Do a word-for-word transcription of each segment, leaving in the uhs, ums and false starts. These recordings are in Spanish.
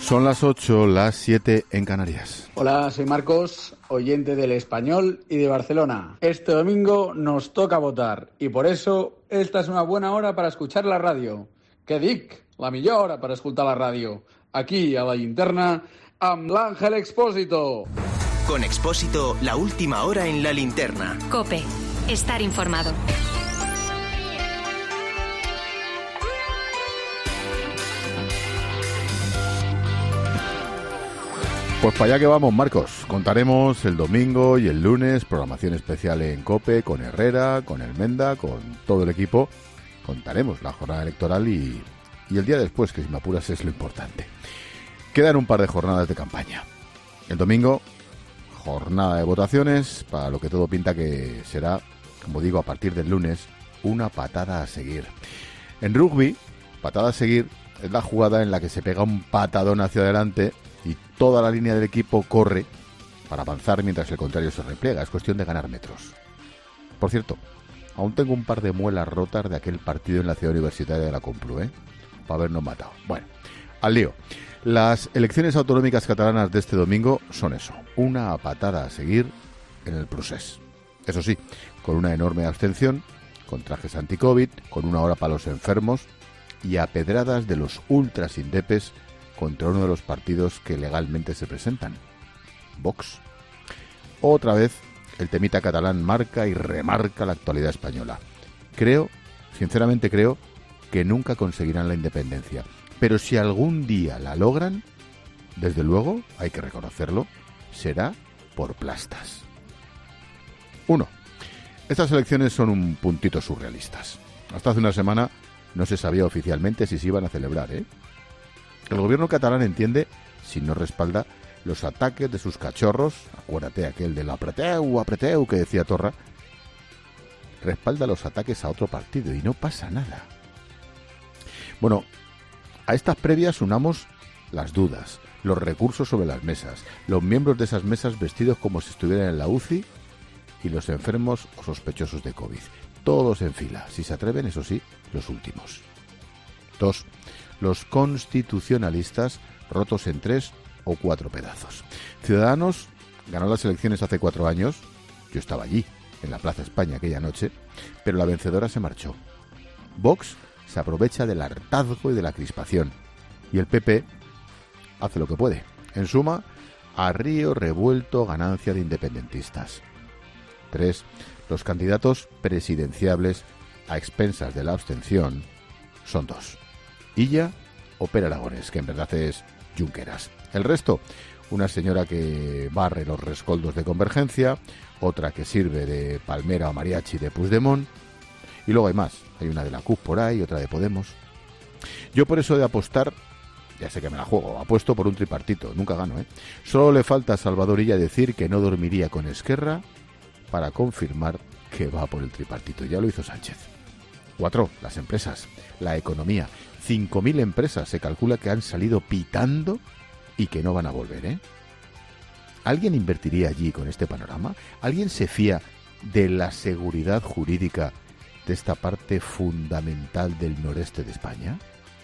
Son las ocho, las siete en Canarias. Hola, soy Marcos, oyente del Español y de Barcelona. Este domingo nos toca votar y por eso esta es una buena hora para escuchar la radio. Que dic, la millor hora para escoltar la radio. Aquí, a la linterna, amb l'Àngel Expósito. Con Expósito, la última hora en la linterna. COPE, estar informado. Pues para allá que vamos, Marcos. Contaremos el domingo y el lunes programación especial en COPE con Herrera, con el Menda, con todo el equipo. Contaremos la jornada electoral y, y el día después, que si me apuras es lo importante. Quedan un par de jornadas de campaña. El domingo, jornada de votaciones, para lo que todo pinta que será, como digo, a partir del lunes, una patada a seguir. En rugby, patada a seguir es la jugada en la que se pega un patadón hacia adelante y toda la línea del equipo corre para avanzar mientras el contrario se repliega. Es cuestión de ganar metros. Por cierto, aún tengo un par de muelas rotas de aquel partido en la Ciudad Universitaria de la Complu, ¿eh? Para habernos matado. Bueno, al lío. Las elecciones autonómicas catalanas de este domingo son eso, una patada a seguir en el procés. Eso sí, con una enorme abstención, con trajes anti-COVID, con una hora para los enfermos y a pedradas de los ultras indepes contra uno de los partidos que legalmente se presentan, Vox. Otra vez, el temita catalán marca y remarca la actualidad española. Creo, sinceramente creo, que nunca conseguirán la independencia. Pero si algún día la logran, desde luego, hay que reconocerlo, será por plastas. Uno. Estas elecciones son un puntito surrealistas. Hasta hace una semana no se sabía oficialmente si se iban a celebrar, ¿eh? El gobierno catalán entiende, si no respalda, los ataques de sus cachorros, acuérdate aquel del apreteu, apreteu que decía Torra, respalda los ataques a otro partido y no pasa nada. Bueno, a estas previas unamos las dudas, los recursos sobre las mesas, los miembros de esas mesas vestidos como si estuvieran en la U C I y los enfermos o sospechosos de COVID. Todos en fila, si se atreven, eso sí, los últimos. Dos. Los constitucionalistas rotos en tres o cuatro pedazos. Ciudadanos ganó las elecciones hace cuatro años. Yo estaba allí, en la Plaza España aquella noche, pero la vencedora se marchó. Vox se aprovecha del hartazgo y de la crispación. Y el P P hace lo que puede. En suma, a río revuelto ganancia de independentistas. Tres. Los candidatos presidenciables a expensas de la abstención son dos. Illa o Pere Aragonés, que en verdad es Junqueras. El resto, una señora que barre los rescoldos de Convergencia, otra que sirve de palmera o mariachi de Puigdemont, y luego hay más. Hay una de la C U P por ahí, otra de Podemos. Yo por eso de apostar, ya sé que me la juego, apuesto por un tripartito, nunca gano, ¿eh? Solo le falta a Salvador Illa decir que no dormiría con Esquerra para confirmar que va por el tripartito. Ya lo hizo Sánchez. Cuatro, las empresas, la economía. cinco mil empresas se calcula que han salido pitando y que no van a volver, ¿eh? ¿Alguien invertiría allí con este panorama? ¿Alguien se fía de la seguridad jurídica de esta parte fundamental del noreste de España?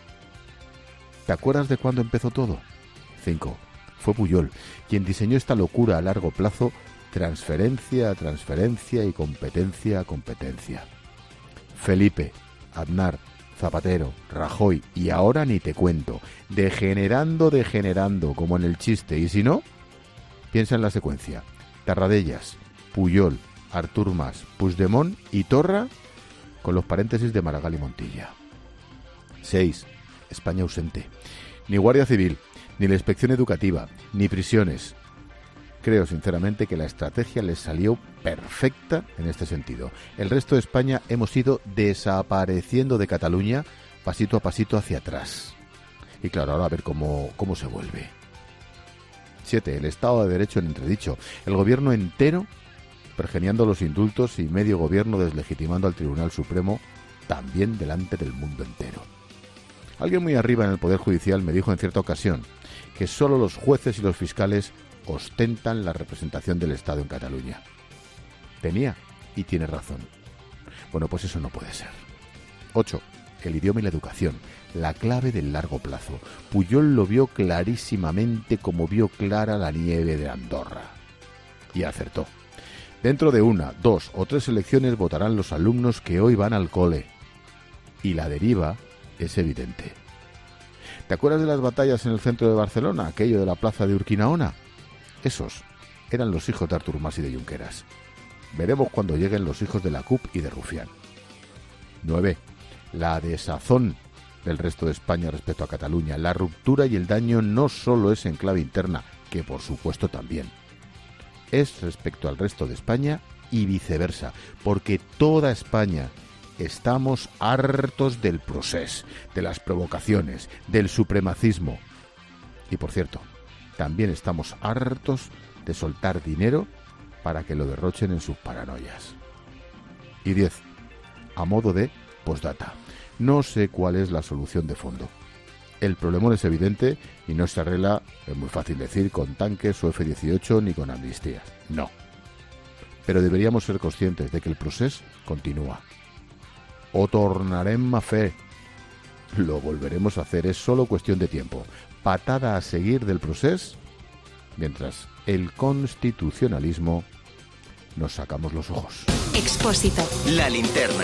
¿Te acuerdas de cuándo empezó todo? Cinco. Fue Pujol quien diseñó esta locura a largo plazo, transferencia a transferencia y competencia a competencia. Felipe, Aznar, Zapatero, Rajoy y ahora ni te cuento, degenerando, degenerando, como en el chiste, y si no, piensa en la secuencia. Tarradellas, Pujol, Artur Mas, Puigdemont y Torra, con los paréntesis de Maragall y Montilla. seis. España ausente. Ni Guardia Civil, ni la inspección educativa, ni prisiones. Creo sinceramente que la estrategia les salió perfecta en este sentido. El resto de España hemos ido desapareciendo de Cataluña pasito a pasito hacia atrás. Y claro, ahora a ver cómo, cómo se vuelve. siete. El Estado de Derecho en entredicho. El gobierno entero pergeniando los indultos y medio gobierno deslegitimando al Tribunal Supremo también delante del mundo entero. Alguien muy arriba en el Poder Judicial me dijo en cierta ocasión que solo los jueces y los fiscales ostentan la representación del Estado en Cataluña. Tenía y tiene razón. Bueno, pues eso no puede ser. ocho. el idioma y la educación, la clave del largo plazo. Pujol lo vio clarísimamente como vio clara la nieve de Andorra. Y acertó. Dentro de una, dos o tres elecciones votarán los alumnos que hoy van al cole. Y la deriva es evidente. ¿Te acuerdas de las batallas en el centro de Barcelona, aquello de la plaza de Urquinaona? Esos eran los hijos de Artur Mas y de Junqueras. Veremos cuando lleguen los hijos de la C U P y de Rufián. nueve. La desazón del resto de España respecto a Cataluña. La ruptura y el daño no solo es en clave interna, que por supuesto también. Es respecto al resto de España y viceversa, porque toda España estamos hartos del procés, de las provocaciones, del supremacismo. Y por cierto, también estamos hartos de soltar dinero para que lo derrochen en sus paranoias. Y diez. A modo de postdata. No sé cuál es la solución de fondo. El problemón es evidente y no se arregla, es muy fácil decir, con tanques o efe dieciocho ni con amnistías. No. Pero deberíamos ser conscientes de que el proceso continúa. O tornarem a fer. Lo volveremos a hacer, es solo cuestión de tiempo. Patada a seguir del proceso, mientras el constitucionalismo nos sacamos los ojos. Expósito. La linterna.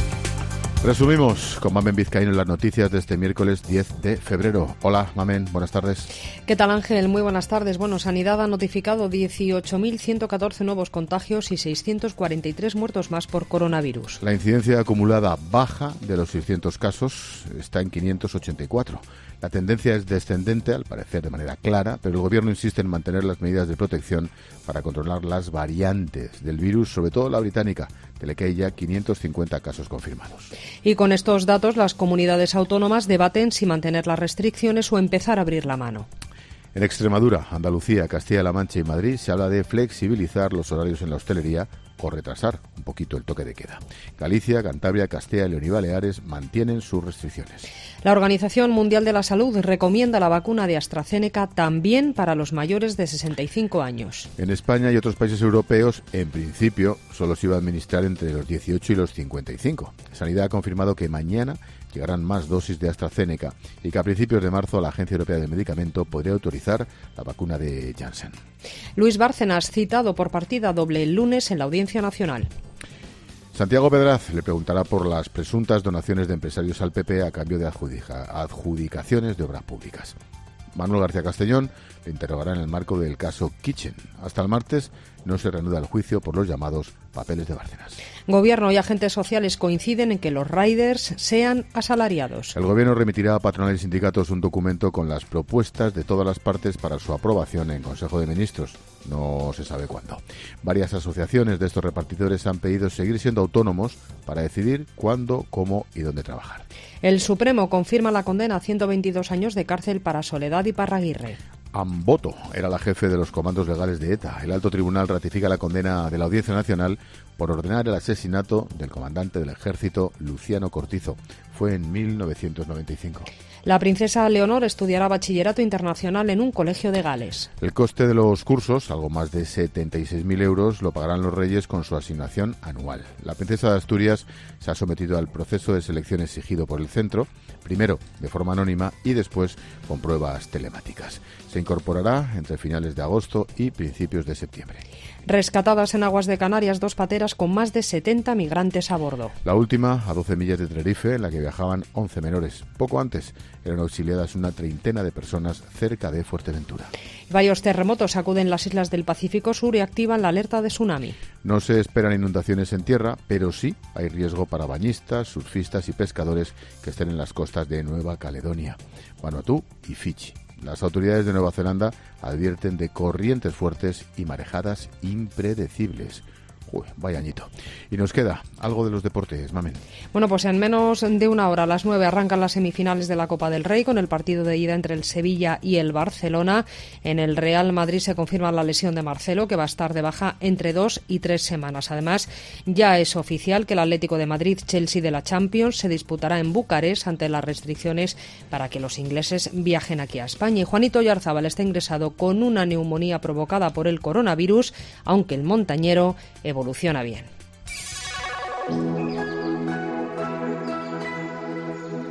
Resumimos con Mamen Vizcaíno las noticias de este miércoles diez de febrero. Hola, Mamen, buenas tardes. ¿Qué tal, Ángel? Muy buenas tardes. Bueno, Sanidad ha notificado dieciocho mil ciento catorce nuevos contagios y seiscientos cuarenta y tres muertos más por coronavirus. La incidencia acumulada baja de los seiscientos casos, está en quinientos ochenta y cuatro. La tendencia es descendente, al parecer de manera clara, pero el Gobierno insiste en mantener las medidas de protección para controlar las variantes del virus, sobre todo la británica, de la que hay ya quinientos cincuenta casos confirmados. Y con estos datos, las comunidades autónomas debaten si mantener las restricciones o empezar a abrir la mano. En Extremadura, Andalucía, Castilla-La Mancha y Madrid se habla de flexibilizar los horarios en la hostelería o retrasar un poquito el toque de queda. Galicia, Cantabria, Castilla y León y Baleares mantienen sus restricciones. La Organización Mundial de la Salud recomienda la vacuna de AstraZeneca también para los mayores de sesenta y cinco años. En España y otros países europeos, en principio, solo se iba a administrar entre los dieciocho y los cincuenta y cinco. Sanidad ha confirmado que mañana llegarán más dosis de AstraZeneca y que a principios de marzo la Agencia Europea del Medicamento podría autorizar la vacuna de Janssen. Luis Bárcenas, citado por partida doble el lunes en la Audiencia Nacional. Santiago Pedraz le preguntará por las presuntas donaciones de empresarios al P P a cambio de adjudica- adjudicaciones de obras públicas. Manuel García Castellón le interrogará en el marco del caso Kitchen. Hasta el martes no se reanuda el juicio por los llamados papeles de Bárcenas. Gobierno y agentes sociales coinciden en que los riders sean asalariados. El Gobierno remitirá a patronal y sindicatos un documento con las propuestas de todas las partes para su aprobación en Consejo de Ministros. No se sabe cuándo. Varias asociaciones de estos repartidores han pedido seguir siendo autónomos para decidir cuándo, cómo y dónde trabajar. El Supremo confirma la condena a ciento veintidós años de cárcel para Soledad y Parraguirre. Amboto era la jefe de los comandos legales de ETA. El alto tribunal ratifica la condena de la Audiencia Nacional por ordenar el asesinato del comandante del ejército Luciano Cortizo. Fue en mil novecientos noventa y cinco. La princesa Leonor estudiará bachillerato internacional en un colegio de Gales. El coste de los cursos, algo más de setenta y seis mil euros, lo pagarán los reyes con su asignación anual. La princesa de Asturias se ha sometido al proceso de selección exigido por el centro, primero de forma anónima y después con pruebas telemáticas. Se incorporará entre finales de agosto y principios de septiembre. Rescatadas en aguas de Canarias dos pateras con más de setenta migrantes a bordo. La última a doce millas de Tenerife, en la que viajaban once menores. Poco antes eran auxiliadas una treintena de personas cerca de Fuerteventura. Varios terremotos sacuden las islas del Pacífico Sur y activan la alerta de tsunami. No se esperan inundaciones en tierra, pero sí hay riesgo para bañistas, surfistas y pescadores que estén en las costas de Nueva Caledonia, Vanuatu y Fiyi. Las autoridades de Nueva Zelanda advierten de corrientes fuertes y marejadas impredecibles. Uy, vaya añito. Y nos queda algo de los deportes, Mamen. Bueno, pues en menos de una hora, a las nueve, arrancan las semifinales de la Copa del Rey con el partido de ida entre el Sevilla y el Barcelona. En el Real Madrid se confirma la lesión de Marcelo, que va a estar de baja entre dos y tres semanas. Además, ya es oficial que el Atlético de Madrid-Chelsea de la Champions se disputará en Bucarest ante las restricciones para que los ingleses viajen aquí a España. Y Juanito Oyarzábal está ingresado con una neumonía provocada por el coronavirus, aunque el montañero evoluciona bien.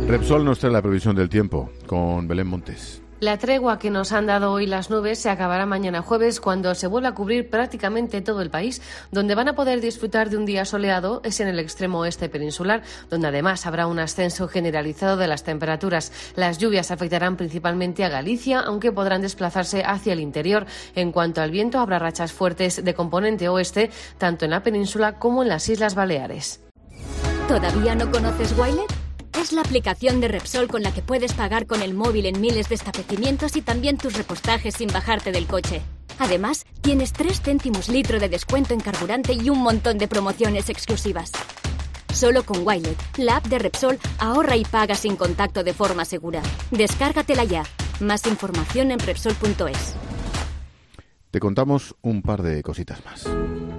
Repsol nos trae la previsión del tiempo con Belén Montes. La tregua que nos han dado hoy las nubes se acabará mañana jueves cuando se vuelva a cubrir prácticamente todo el país. Donde van a poder disfrutar de un día soleado es en el extremo oeste peninsular, donde además habrá un ascenso generalizado de las temperaturas. Las lluvias afectarán principalmente a Galicia, aunque podrán desplazarse hacia el interior. En cuanto al viento, habrá rachas fuertes de componente oeste, tanto en la península como en las Islas Baleares. ¿Todavía no conoces Wilet? Es la aplicación de Repsol con la que puedes pagar con el móvil en miles de establecimientos y también tus repostajes sin bajarte del coche. Además, tienes tres céntimos litro de descuento en carburante y un montón de promociones exclusivas. Solo con Wilet, la app de Repsol, ahorra y paga sin contacto de forma segura. Descárgatela ya. Más información en Repsol punto es. Te contamos un par de cositas más.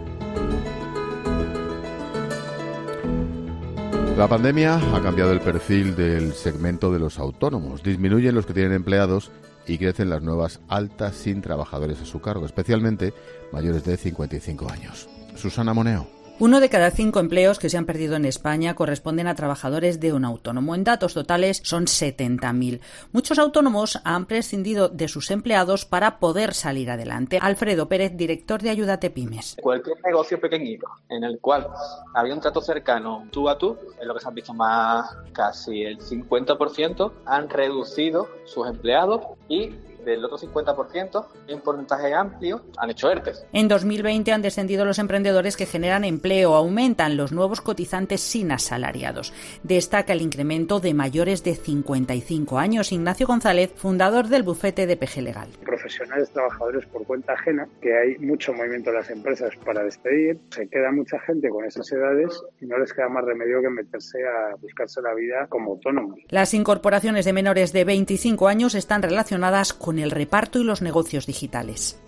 La pandemia ha cambiado el perfil del segmento de los autónomos. Disminuyen los que tienen empleados y crecen las nuevas altas sin trabajadores a su cargo, especialmente mayores de cincuenta y cinco años. Susana Moneo. Uno de cada cinco empleos que se han perdido en España corresponden a trabajadores de un autónomo. En datos totales son setenta mil. Muchos autónomos han prescindido de sus empleados para poder salir adelante. Alfredo Pérez, director de Ayúdate Pymes. Cualquier negocio pequeñito en el cual había un trato cercano tú a tú, es lo que se han visto más, casi el cincuenta por ciento han reducido sus empleados y del otro cincuenta por ciento, un porcentaje amplio, han hecho ERTES. En dos mil veinte han descendido los emprendedores que generan empleo, aumentan los nuevos cotizantes sin asalariados. Destaca el incremento de mayores de cincuenta y cinco años. Ignacio González, fundador del bufete de P G Legal. Profesionales trabajadores por cuenta ajena, que hay mucho movimiento en las empresas para despedir, se queda mucha gente con esas edades y no les queda más remedio que meterse a buscarse la vida como autónomos. Las incorporaciones de menores de veinticinco años están relacionadas con el reparto y los negocios digitales.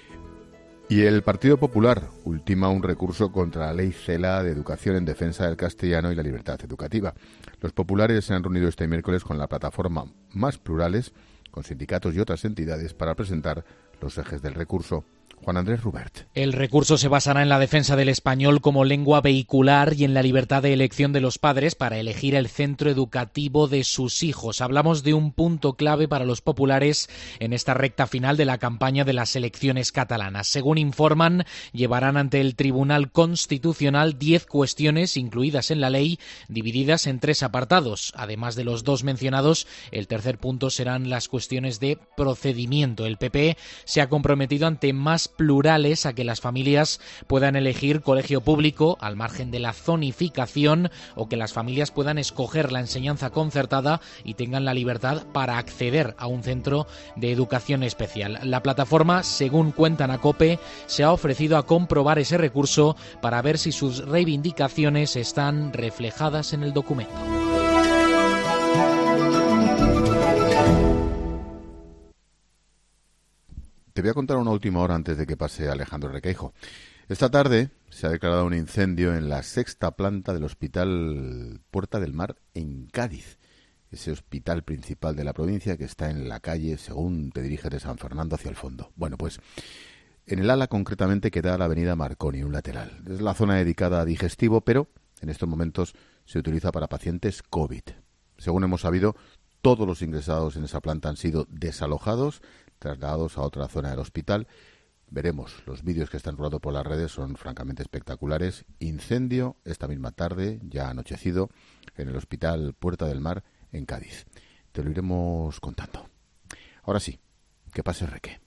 Y el Partido Popular ultima un recurso contra la ley CELA de educación en defensa del castellano y la libertad educativa. Los populares se han reunido este miércoles con la plataforma Más Plurales, con sindicatos y otras entidades para presentar los ejes del recurso. Juan Andrés Rubert. El recurso se basará en la defensa del español como lengua vehicular y en la libertad de elección de los padres para elegir el centro educativo de sus hijos. Hablamos de un punto clave para los populares en esta recta final de la campaña de las elecciones catalanas. Según informan, llevarán ante el Tribunal Constitucional diez cuestiones incluidas en la ley, divididas en tres apartados. Además de los dos mencionados, el tercer punto serán las cuestiones de procedimiento. El P P se ha comprometido ante Más Plurales a que las familias puedan elegir colegio público al margen de la zonificación o que las familias puedan escoger la enseñanza concertada y tengan la libertad para acceder a un centro de educación especial. La plataforma, según cuentan a COPE, se ha ofrecido a comprobar ese recurso para ver si sus reivindicaciones están reflejadas en el documento. Te voy a contar una última hora antes de que pase Alejandro Requeijo. Esta tarde se ha declarado un incendio en la sexta planta del Hospital Puerta del Mar en Cádiz. Ese hospital principal de la provincia que está en la calle, según te diriges de San Fernando hacia el fondo. Bueno, pues en el ala concretamente que da a la avenida Marconi, un lateral. Es la zona dedicada a digestivo, pero en estos momentos se utiliza para pacientes COVID. Según hemos sabido, todos los ingresados en esa planta han sido desalojados, trasladados a otra zona del hospital. Veremos, los vídeos que están rodando por las redes son francamente espectaculares. Incendio esta misma tarde, ya anochecido, en el Hospital Puerta del Mar en Cádiz. Te lo iremos contando. Ahora sí, que pase Reque.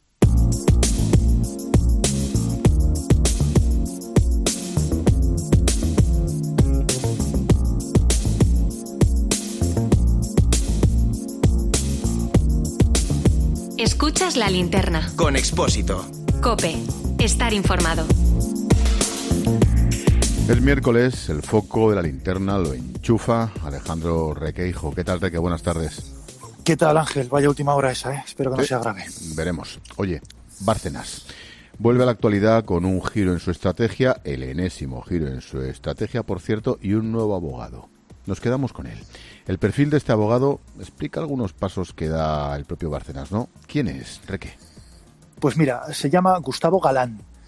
Escuchas La Linterna. Con Expósito. COPE. Estar informado. Es miércoles, el foco de La Linterna lo enchufa Alejandro Requeijo. ¿Qué tal, Reque? Buenas tardes. ¿Qué tal, Ángel? Vaya última hora esa, ¿eh? Espero que no sí, sea grave. Veremos. Oye, Bárcenas vuelve a la actualidad con un giro en su estrategia, el enésimo giro en su estrategia, por cierto, y un nuevo abogado. Nos quedamos con él. El perfil de este abogado explica algunos pasos que da el propio Bárcenas, ¿no? ¿Quién es, Reque? Pues mira, se llama Gustavo Galán.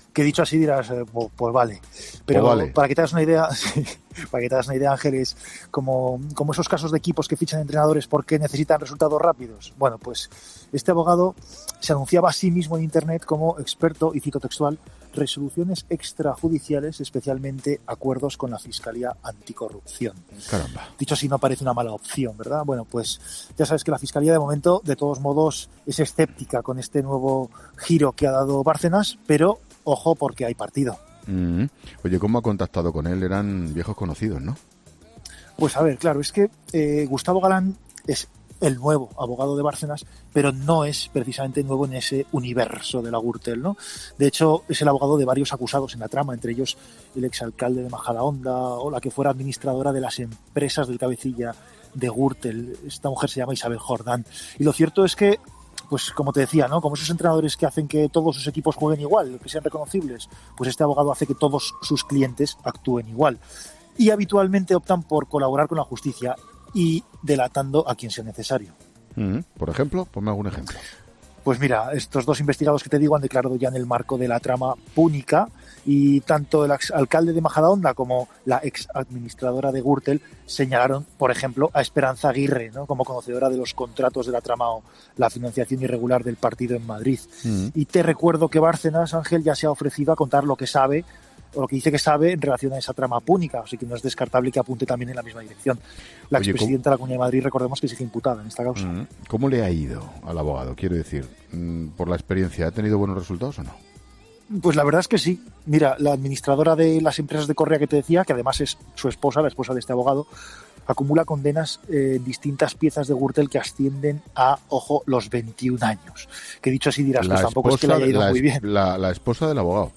Que dicho así dirás, eh, pues, pues vale. Pero pues vale. para que te hagas una idea, para que te hagas una idea, Ángel, es como, como esos casos de equipos que fichan entrenadores porque necesitan resultados rápidos. Bueno, pues este abogado se anunciaba a sí mismo en Internet como experto, y cito textual, resoluciones extrajudiciales, especialmente acuerdos con la Fiscalía Anticorrupción. Caramba. Dicho así, no parece una mala opción, ¿verdad? Bueno, pues ya sabes que la Fiscalía de momento, de todos modos, es escéptica con este nuevo giro que ha dado Bárcenas, pero ojo porque hay partido. Mm. Oye, ¿cómo ha contactado con él? Eran viejos conocidos, ¿no? Pues a ver, claro, es que eh, Gustavo Galán es el nuevo abogado de Bárcenas, pero no es precisamente nuevo en ese universo de la Gürtel, ¿no? De hecho, es el abogado de varios acusados en la trama, entre ellos el exalcalde de Majadahonda o la que fuera administradora de las empresas del cabecilla de Gürtel. Esta mujer se llama Isabel Jordán. Y lo cierto es que, pues como te decía, ¿no? Como esos entrenadores que hacen que todos sus equipos jueguen igual, que sean reconocibles, pues este abogado hace que todos sus clientes actúen igual. Y habitualmente optan por colaborar con la justicia y delatando a quien sea necesario. Mm, por ejemplo, ponme algún ejemplo. Pues mira, estos dos investigados que te digo han declarado ya en el marco de la trama Púnica, y tanto el exalcalde de Majadahonda como la ex administradora de Gürtel señalaron, por ejemplo, a Esperanza Aguirre, ¿no? Como conocedora de los contratos de la trama o la financiación irregular del partido en Madrid. Mm. Y te recuerdo que Bárcenas, Ángel, ya se ha ofrecido a contar lo que sabe o lo que dice que sabe en relación a esa trama púnica, así que no es descartable que apunte también en la misma dirección. La Oye, expresidenta ¿cómo? de la Comunidad de Madrid, recordemos que sigue imputada en esta causa. ¿Cómo le ha ido al abogado? Quiero decir, por la experiencia, ¿ha tenido buenos resultados o no? Pues la verdad es que sí. Mira, la administradora de las empresas de Correa que te decía, que además es su esposa, la esposa de este abogado, acumula condenas eh, en distintas piezas de Gürtel que ascienden a, ojo, los veintiún años. Que dicho así dirás, la pues tampoco es que le haya ido la, muy bien. La, la esposa del abogado.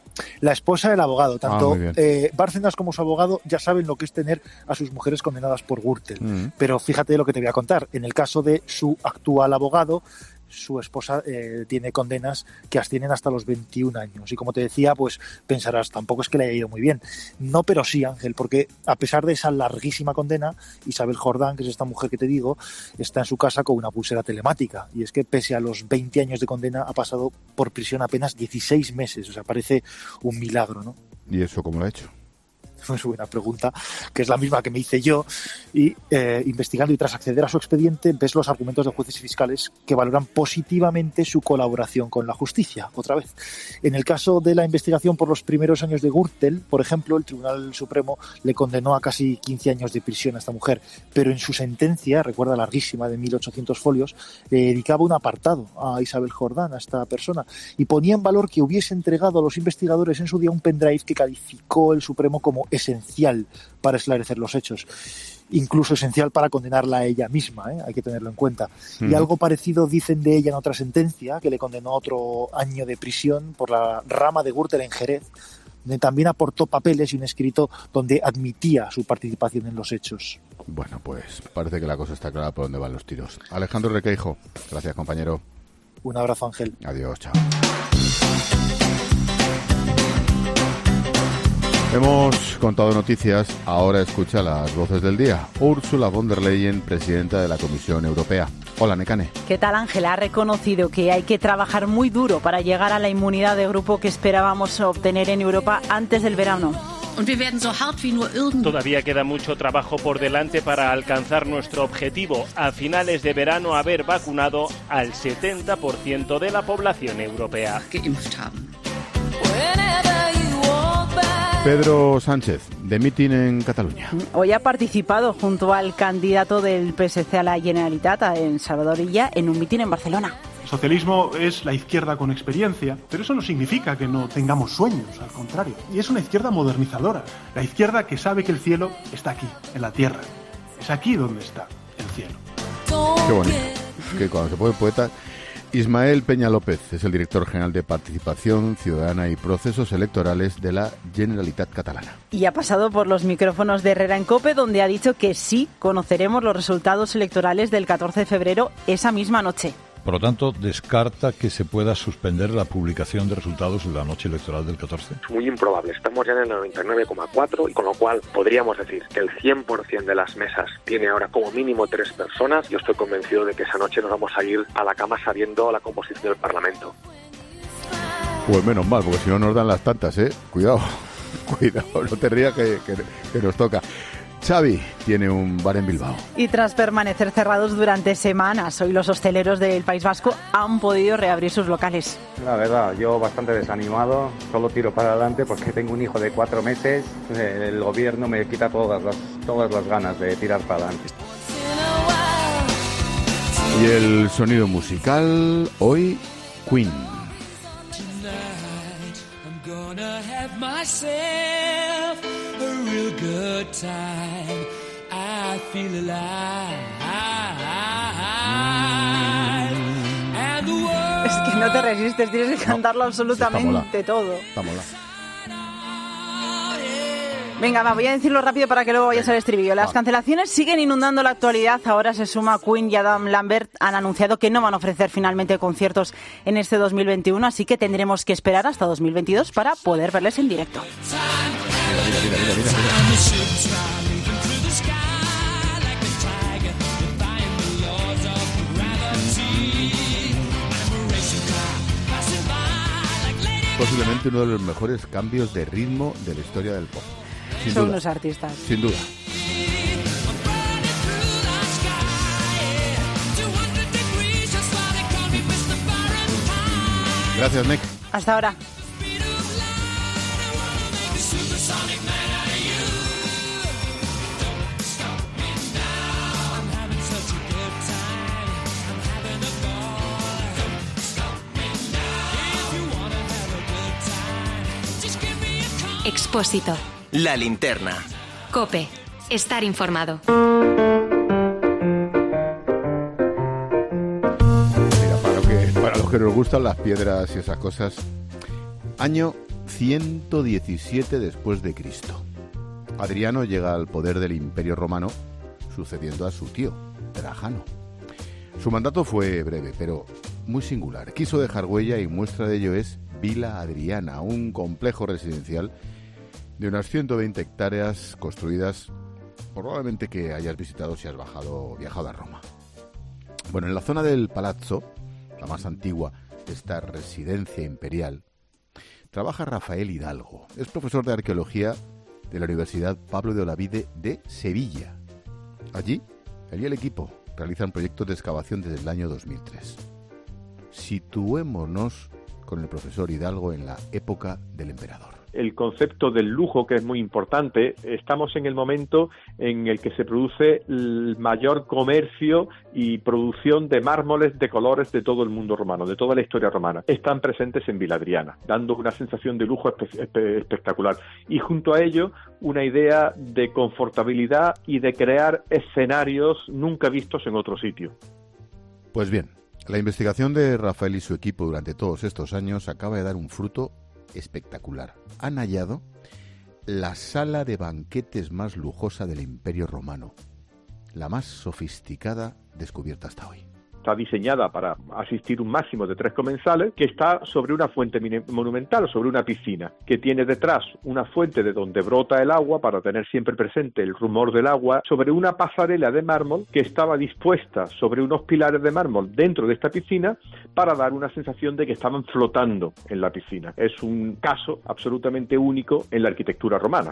La esposa del abogado, tanto ah, eh, Bárcenas como su abogado ya saben lo que es tener a sus mujeres condenadas por Gürtel. Mm. Pero fíjate lo que te voy a contar. En el caso de su actual abogado, su esposa eh, tiene condenas que ascienden hasta los veintiún años. Y como te decía, pues pensarás, tampoco es que le haya ido muy bien. No, pero sí, Ángel, porque a pesar de esa larguísima condena, Isabel Jordán, que es esta mujer que te digo, está en su casa con una pulsera telemática. Y es que pese a los veinte años de condena, ha pasado por prisión apenas dieciséis meses. O sea, parece un milagro, ¿no? ¿Y eso cómo lo ha hecho? Es buena pregunta, que es la misma que me hice yo, y eh, investigando y tras acceder a su expediente ves los argumentos de jueces y fiscales que valoran positivamente su colaboración con la justicia. Otra vez, en el caso de la investigación por los primeros años de Gürtel, por ejemplo, el Tribunal Supremo le condenó a casi quince años de prisión a esta mujer, pero en su sentencia, recuerda, larguísima, de mil ochocientos folios, le dedicaba un apartado a Isabel Jordán, a esta persona, y ponía en valor que hubiese entregado a los investigadores en su día un pendrive que calificó el Supremo como esencial para esclarecer los hechos, incluso esencial para condenarla a ella misma, ¿eh? Hay que tenerlo en cuenta. Mm. Y algo parecido dicen de ella en otra sentencia, que le condenó a otro año de prisión por la rama de Gürtel en Jerez, donde también aportó papeles y un escrito donde admitía su participación en los hechos. Bueno, pues parece que la cosa está clara por dónde van los tiros. Alejandro Requeijo, gracias, compañero. Un abrazo, Ángel. Adiós, chao. Hemos contado noticias, ahora escucha las voces del día. Ursula von der Leyen, presidenta de la Comisión Europea. Hola, Nekane. ¿Qué tal, Ángel? Ha reconocido que hay que trabajar muy duro para llegar a la inmunidad de grupo que esperábamos obtener en Europa antes del verano. Todavía queda mucho trabajo por delante para alcanzar nuestro objetivo. A finales de verano haber vacunado al setenta por ciento de la población europea. Pedro Sánchez, de mitin en Cataluña. Hoy ha participado junto al candidato del P S C a la Generalitat, en Salvador Illa, en un mitin en Barcelona. El socialismo es la izquierda con experiencia, pero eso no significa que no tengamos sueños, al contrario. Y es una izquierda modernizadora, la izquierda que sabe que el cielo está aquí, en la tierra. Es aquí donde está el cielo. Qué bonito, que cuando se pone poeta... Ismael Peña López es el director general de Participación Ciudadana y Procesos Electorales de la Generalitat Catalana. Y ha pasado por los micrófonos de Herrera en COPE, donde ha dicho que sí conoceremos los resultados electorales del catorce de febrero esa misma noche. Por lo tanto, descarta que se pueda suspender la publicación de resultados de la noche electoral del catorce. Es muy improbable, estamos ya en el noventa y nueve coma cuatro y con lo cual podríamos decir que el cien por ciento de las mesas tiene ahora como mínimo tres personas. Yo estoy convencido de que esa noche nos vamos a ir a la cama sabiendo la composición del Parlamento. Pues menos mal, porque si no nos dan las tantas, ¿eh? Cuidado, cuidado, no te rías que, que, que nos toca. Xavi tiene un bar en Bilbao. Y tras permanecer cerrados durante semanas, hoy los hosteleros del País Vasco han podido reabrir sus locales. La verdad, yo bastante desanimado, solo tiro para adelante porque tengo un hijo de cuatro meses, el gobierno me quita todas las, todas las ganas de tirar para adelante. Y el sonido musical, hoy, Queen. Es que no te resistes, tienes que cantarlo no, absolutamente todo. Está mola. Venga, va, voy a decirlo rápido para que luego vayas al estribillo. Las cancelaciones siguen inundando la actualidad. Ahora se suma Queen y Adam Lambert. Han anunciado que no van a ofrecer finalmente conciertos en este dos mil veintiuno, así que tendremos que esperar hasta dos mil veintidós para poder verles en directo. Mira, mira, mira, mira, mira, mira. Posiblemente uno de los mejores cambios de ritmo de la historia del pop. Sin Son duda. unos artistas. Sin duda. Gracias, Nick. Hasta ahora. Expósito. La linterna. COPE. Estar informado. Mira, para, lo que, para los que nos gustan las piedras y esas cosas, año ciento diecisiete después de Cristo. Adriano llega al poder del Imperio Romano, sucediendo a su tío, Trajano. Su mandato fue breve, pero muy singular. Quiso dejar huella y muestra de ello es Vila Adriana, un complejo residencial de unas ciento veinte hectáreas construidas, probablemente que hayas visitado si has bajado, viajado a Roma. Bueno, en la zona del Palazzo, la más antigua de esta residencia imperial, trabaja Rafael Hidalgo. Es profesor de arqueología de la Universidad Pablo de Olavide de Sevilla. Allí, él y el equipo realizan proyectos de excavación desde el año dos mil tres. Situémonos con el profesor Hidalgo en la época del emperador. El concepto del lujo, que es muy importante, estamos en el momento en el que se produce el mayor comercio y producción de mármoles de colores de todo el mundo romano, de toda la historia romana. Están presentes en Vila Adriana, dando una sensación de lujo espe- espe- espectacular. Y junto a ello, una idea de confortabilidad y de crear escenarios nunca vistos en otro sitio. Pues bien, la investigación de Rafael y su equipo durante todos estos años acaba de dar un fruto espectacular. Han hallado la sala de banquetes más lujosa del Imperio Romano, la más sofisticada descubierta hasta hoy. Está diseñada para asistir un máximo de tres comensales, que está sobre una fuente monumental, sobre una piscina, que tiene detrás una fuente de donde brota el agua para tener siempre presente el rumor del agua, sobre una pasarela de mármol que estaba dispuesta sobre unos pilares de mármol dentro de esta piscina para dar una sensación de que estaban flotando en la piscina. Es un caso absolutamente único en la arquitectura romana.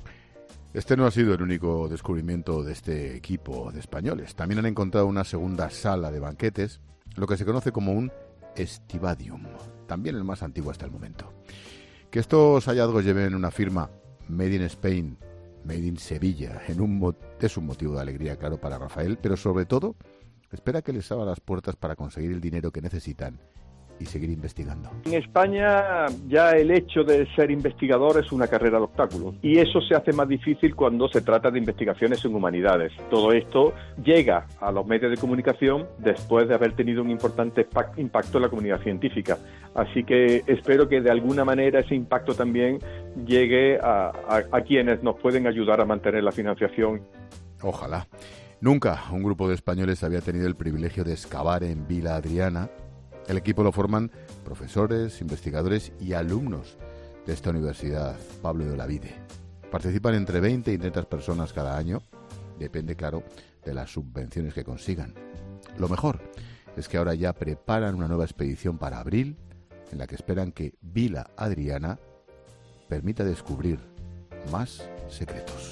Este no ha sido el único descubrimiento de este equipo de españoles. También han encontrado una segunda sala de banquetes, lo que se conoce como un estivadium, también el más antiguo hasta el momento. Que estos hallazgos lleven una firma Made in Spain, Made in Sevilla, en un mo- es un motivo de alegría, claro, para Rafael, pero sobre todo espera que les abra las puertas para conseguir el dinero que necesitan y seguir investigando. En España ya el hecho de ser investigador es una carrera de obstáculos y eso se hace más difícil cuando se trata de investigaciones en humanidades. Todo esto llega a los medios de comunicación después de haber tenido un importante impacto en la comunidad científica. Así que espero que de alguna manera ese impacto también llegue a, a, a quienes nos pueden ayudar a mantener la financiación. Ojalá. Nunca un grupo de españoles había tenido el privilegio de excavar en Vila Adriana. El equipo lo forman profesores, investigadores y alumnos de esta universidad, Pablo de Olavide. Participan entre veinte y treinta personas cada año, depende, claro, de las subvenciones que consigan. Lo mejor es que ahora ya preparan una nueva expedición para abril en la que esperan que Vila Adriana permita descubrir más secretos.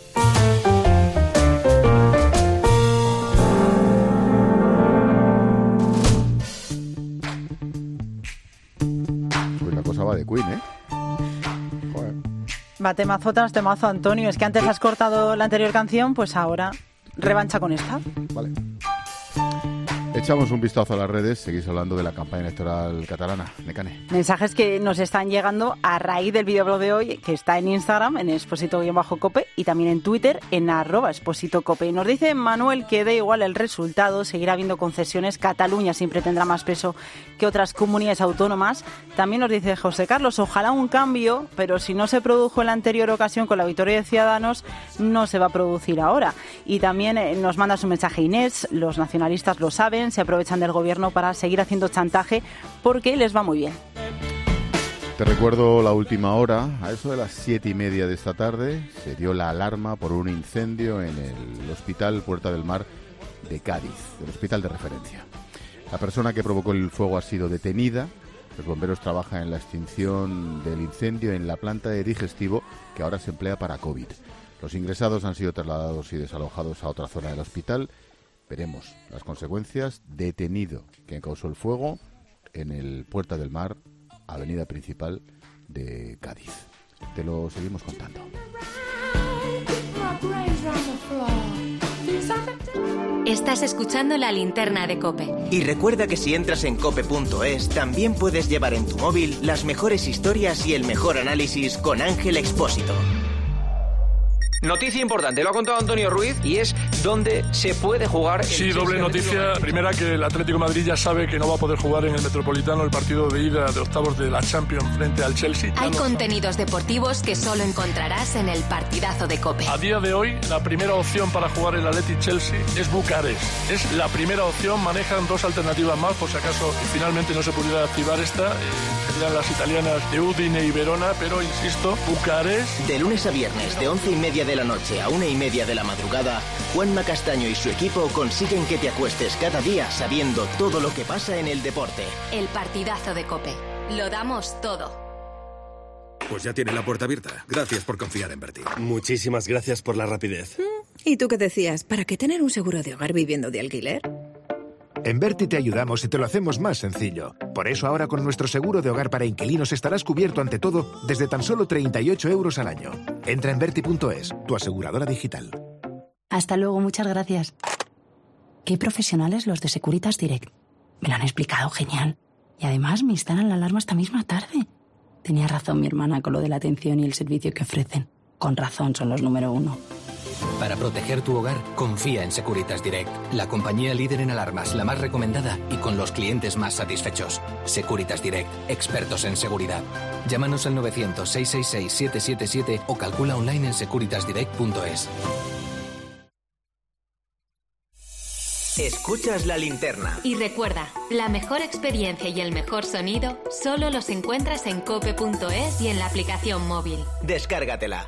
Pues la cosa va de Queen, ¿eh? Joder. Va temazo tras temazo, Antonio. Es que antes has cortado la anterior canción, pues ahora revancha con esta. Vale. Echamos un vistazo a las redes, seguís hablando de la campaña electoral catalana. Mecane. Mensajes que nos están llegando a raíz del videoblog de hoy, que está en Instagram, en Expósito-Cope, y también en Twitter, en arroba Expósito-Cope. Nos dice Manuel que da igual el resultado, seguirá habiendo concesiones, Cataluña siempre tendrá más peso que otras comunidades autónomas. También nos dice José Carlos, ojalá un cambio, pero si no se produjo en la anterior ocasión con la victoria de Ciudadanos, no se va a producir ahora. Y también eh, nos manda su mensaje Inés, los nacionalistas lo saben, se aprovechan del gobierno para seguir haciendo chantaje porque les va muy bien. Te recuerdo la última hora, a eso de las siete y media de esta tarde, se dio la alarma por un incendio en el Hospital Puerta del Mar de Cádiz, el hospital de referencia. La persona que provocó el fuego ha sido detenida. Los bomberos trabajan en la extinción del incendio en la planta de digestivo que ahora se emplea para COVID. Los ingresados han sido trasladados y desalojados a otra zona del hospital. Veremos las consecuencias. Detenido quien causó el fuego en el Puerta del Mar, avenida principal de Cádiz. Te lo seguimos contando. Estás escuchando La Linterna de COPE. Y recuerda que si entras en cope punto es, también puedes llevar en tu móvil las mejores historias y el mejor análisis con Ángel Expósito. Noticia importante, lo ha contado Antonio Ruiz, y es dónde se puede jugar. Sí, doble noticia. Primera, que el Atlético de Madrid ya sabe que no va a poder jugar en el Metropolitano el partido de ida de octavos de la Champions frente al Chelsea. Hay contenidos deportivos que solo encontrarás en el partidazo de COPE. A día de hoy, la primera opción para jugar el Athletic Chelsea es Bucarest. Es la primera opción, manejan dos alternativas más, por si acaso finalmente no se pudiera activar esta. Eh, serían las italianas de Udine y Verona, pero insisto, Bucarest. De lunes a viernes, de once y media de la noche a una y media de la madrugada, Juanma Castaño y su equipo consiguen que te acuestes cada día sabiendo todo lo que pasa en el deporte. El partidazo de COPE. Lo damos todo. Pues ya tiene la puerta abierta. Gracias por confiar en Berti. Muchísimas gracias por la rapidez. ¿Y tú qué decías? ¿Para qué tener un seguro de hogar viviendo de alquiler? En Berti te ayudamos y te lo hacemos más sencillo. Por eso ahora con nuestro seguro de hogar para inquilinos estarás cubierto ante todo desde tan solo treinta y ocho euros al año. Entra en Berti punto es, tu aseguradora digital. Hasta luego, muchas gracias. Qué profesionales los de Securitas Direct. Me lo han explicado genial. Y además me instalan la alarma esta misma tarde. Tenía razón mi hermana con lo de la atención y el servicio que ofrecen. Con razón son los número uno. Para proteger tu hogar, confía en Securitas Direct, la compañía líder en alarmas, la más recomendada y con los clientes más satisfechos. Securitas Direct, expertos en seguridad. Llámanos al novecientos, seiscientos sesenta y seis, setecientos setenta y siete o calcula online en securitas direct punto es. Escuchas La Linterna. Y recuerda, la mejor experiencia y el mejor sonido solo los encuentras en cope punto es y en la aplicación móvil. Descárgatela.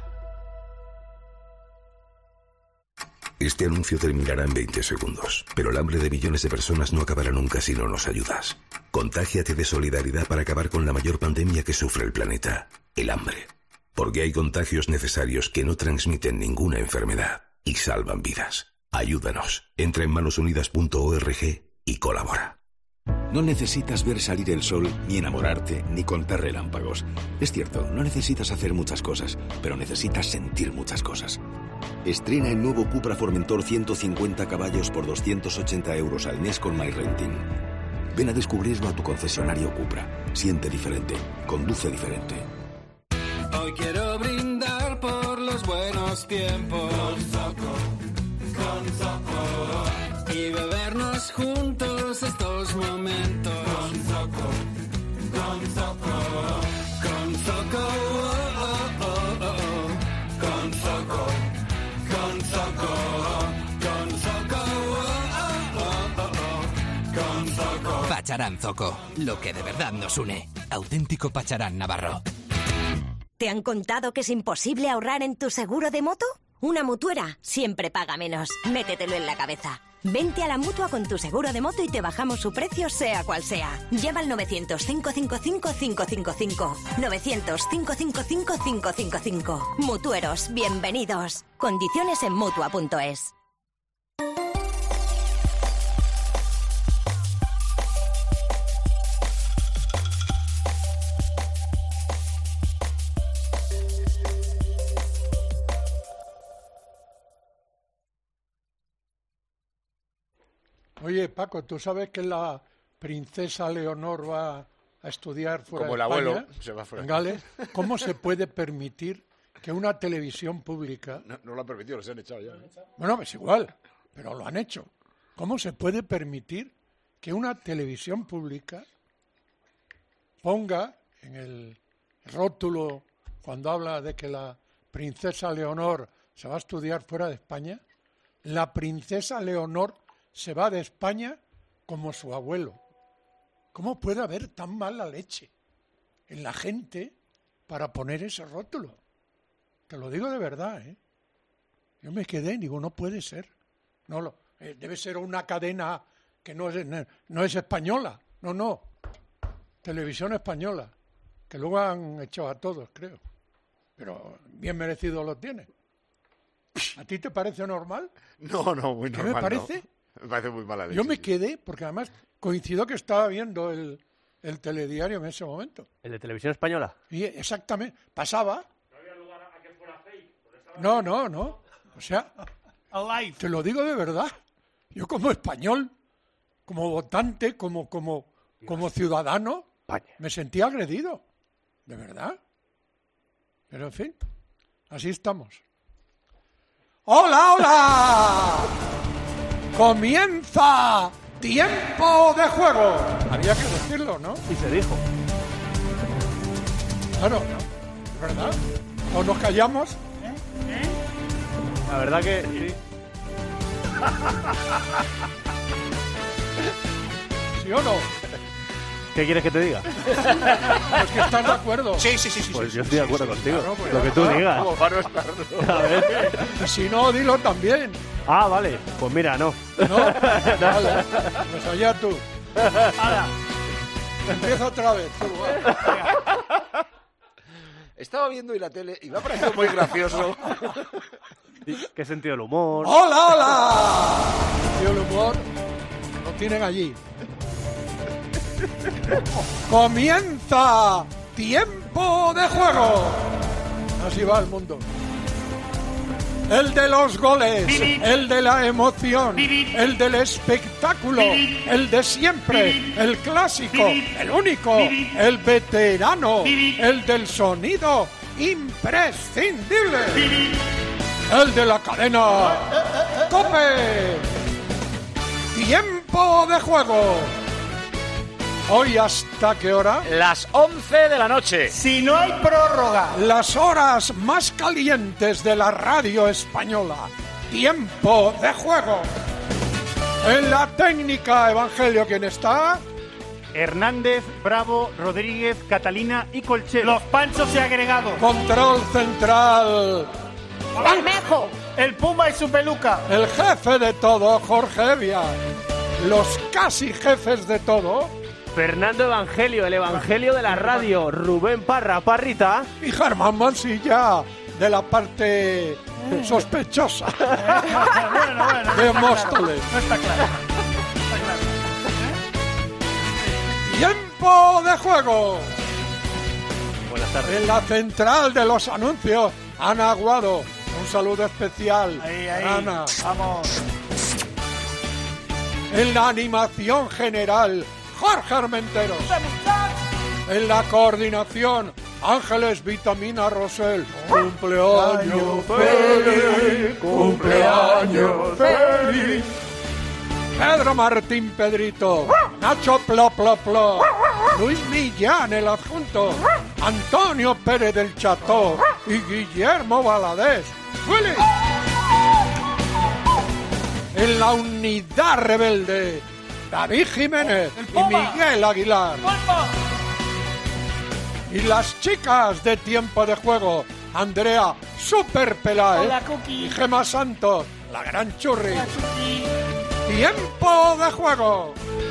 Este anuncio terminará en veinte segundos, pero el hambre de millones de personas no acabará nunca si no nos ayudas. Contágiate de solidaridad para acabar con la mayor pandemia que sufre el planeta, el hambre. Porque hay contagios necesarios que no transmiten ninguna enfermedad y salvan vidas. Ayúdanos. Entra en manos unidas punto org y colabora. No necesitas ver salir el sol, ni enamorarte, ni contar relámpagos. Es cierto, no necesitas hacer muchas cosas, pero necesitas sentir muchas cosas. Estrena el nuevo Cupra Formentor ciento cincuenta caballos por doscientos ochenta euros al mes con MyRenting. Ven a descubrirlo a tu concesionario Cupra. Siente diferente, conduce diferente. Hoy quiero brindar por los buenos tiempos. Con Zoco, con Zoco. Y bebernos juntos estos momentos. Con Zoco, con Zoco. Con Zoco, oh, oh, oh, oh. Con Zoco, con Zoco. Con Zoco, oh, oh, oh, oh. Con Zoco. Pacharán Zoco, lo que de verdad nos une. Auténtico Pacharán Navarro. ¿Te han contado que es imposible ahorrar en tu seguro de moto? Una mutuera siempre paga menos. Métetelo en la cabeza. Vente a la Mutua con tu seguro de moto y te bajamos su precio sea cual sea. Llama al novecientos, cinco cinco cinco, cinco cinco cinco. novecientos, cinco cinco cinco, cinco cinco cinco. Mutueros, bienvenidos. Condiciones en Mutua punto es. Oye, Paco, ¿tú sabes que la princesa Leonor va a estudiar fuera Como de el España, abuelo se va fuera. en Gales? ¿Cómo se puede permitir que una televisión pública... No, no lo han permitido, los han echado ya. ¿eh? Bueno, es igual, pero lo han hecho. ¿Cómo se puede permitir que una televisión pública ponga en el rótulo, cuando habla de que la princesa Leonor se va a estudiar fuera de España, la princesa Leonor se va de España como su abuelo? ¿Cómo puede haber tan mala leche en la gente para poner ese rótulo? Te lo digo de verdad, ¿eh? Yo me quedé y digo, no puede ser. No lo, eh, debe ser una cadena que no es, no es española. No, no. Televisión española. Que luego han echado a todos, creo. Pero bien merecido lo tiene. ¿A ti te parece normal? No, no, muy normal. ¿Qué me parece? No. Me parece muy mala leche. Yo me quedé, porque además coincidió que estaba viendo el, el telediario en ese momento. ¿El de Televisión Española? Y exactamente, pasaba. ¿No había lugar a que fuera fake? No, no, no. O sea, te lo digo de verdad. Yo como español, como votante, como, como, como ciudadano, me sentía agredido. De verdad. Pero en fin, así estamos. ¡Hola, hola! ¡Comienza Tiempo de Juego! Había que decirlo, ¿no? Y se dijo. Claro, ¿no? ¿Verdad? ¿O nos callamos? ¿Eh? ¿Eh? La verdad que sí. ¿Sí o no? ¿Qué quieres que te diga? Pues que estás de acuerdo. Sí, sí, sí. sí pues sí, yo sí, estoy sí, de acuerdo sí, contigo. Claro, pues lo que tú está. digas. Como para no estarlo. A ver. Y si no, dilo también. Ah, vale. Pues mira, no. ¿No? Vale. Pues allá tú. Ahora. Empieza otra vez. Tú, Estaba viendo hoy la tele y me ha parecido muy gracioso. ¿Qué sentido del humor? ¡Hola, hola! Y el humor lo tienen allí. ¡Comienza Tiempo de Juego! Así va el mundo. El de los goles, el de la emoción, el del espectáculo, el de siempre, el clásico, el único, el veterano, el del sonido imprescindible, el de la cadena COPE. Tiempo de Juego. ¿Hoy hasta qué hora? Las once de la noche. Si no hay prórroga. Las horas más calientes de la radio española. Tiempo de Juego. En la técnica, Evangelio, ¿quién está? Hernández, Bravo, Rodríguez, Catalina y Colchero. Los Panchos y agregados. Control central. Bermejo. El Puma y su peluca. El jefe de todo, Jorge Evia. Los casi jefes de todo. Fernando Evangelio, el Evangelio de la radio. Rubén Parra, Parrita. Y Germán Mansilla, de la parte sospechosa. bueno, bueno. De Móstoles. No está claro. Está claro. ¿Eh? Tiempo de Juego. Buenas tardes. En la central de los anuncios, Ana Aguado. Un saludo especial. Ahí, ahí. Ana. Vamos. En la animación general, Jorge Armentero. En la coordinación, Ángeles Vitamina Rosell. Cumpleaños feliz, cumpleaños feliz. Pedro Martín Pedrito, Nacho Plo Plo Plo, Luis Millán el adjunto, Antonio Pérez del Cható y Guillermo Valadez. ¡Willy! En la unidad rebelde, David Jiménez y Miguel Aguilar. Y las chicas de Tiempo de Juego, Andrea Super Peláez y Gemma Santos, la gran churri. Tiempo de juego.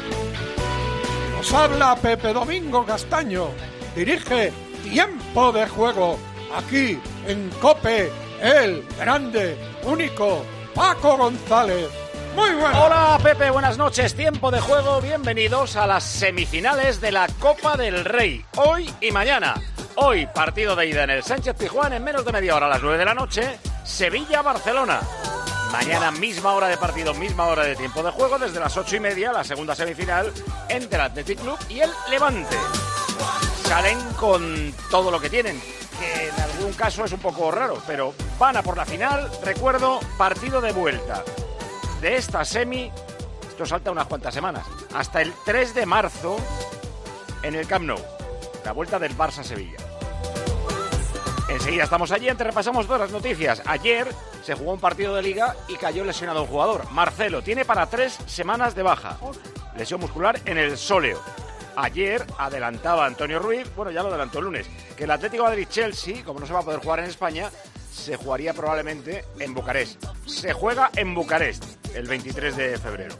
Nos habla Pepe Domingo Castaño. Dirige Tiempo de Juego. Aquí en COPE, el grande, único Paco González. Muy bueno. Hola Pepe, buenas noches. Tiempo de juego. Bienvenidos a las semifinales de la Copa del Rey. Hoy y mañana. Hoy partido de ida en el Sánchez Pizjuán en menos de media hora a las nueve de la noche. Sevilla-Barcelona. Mañana misma hora de partido, misma hora de tiempo de juego, desde las ocho y media, la segunda semifinal entre el Athletic Club y el Levante. Salen con todo lo que tienen, que en algún caso es un poco raro, pero van a por la final. Recuerdo, partido de vuelta de esta semi, esto salta unas cuantas semanas, hasta el tres de marzo en el Camp Nou, la vuelta del Barça-Sevilla. Enseguida estamos allí, antes repasamos todas las noticias. Ayer se jugó un partido de Liga y cayó lesionado un jugador. Marcelo tiene para tres semanas de baja. Lesión muscular en el sóleo. Ayer adelantaba Antonio Ruiz, bueno, ya lo adelantó el lunes, que el Atlético de Madrid-Chelsea, como no se va a poder jugar en España, se jugaría probablemente en Bucarest. Se juega en Bucarest el veintitrés de febrero.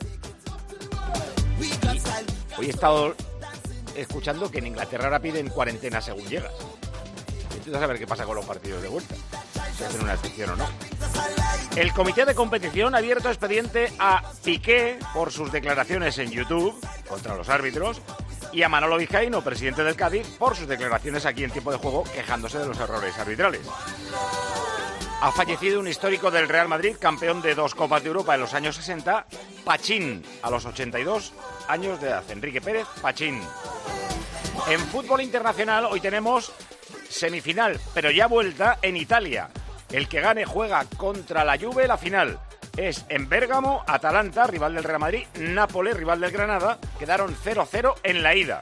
Y hoy he estado escuchando que en Inglaterra ahora piden cuarentena según llegas. Intento saber qué pasa con los partidos de vuelta, si hacen una excepción o no. El comité de competición ha abierto expediente a Piqué por sus declaraciones en YouTube contra los árbitros y a Manolo Vizcaíno, presidente del Cádiz, por sus declaraciones aquí en tiempo de juego quejándose de los errores arbitrales. Ha fallecido un histórico del Real Madrid, campeón de dos Copas de Europa en los años sesenta, Pachín, a los ochenta y dos años de edad. Enrique Pérez Pachín. En fútbol internacional hoy tenemos semifinal, pero ya vuelta en Italia. El que gane juega contra la Juve la final. Es en Bérgamo, Atalanta, rival del Real Madrid, Nápoles, rival del Granada. Quedaron cero cero en la ida.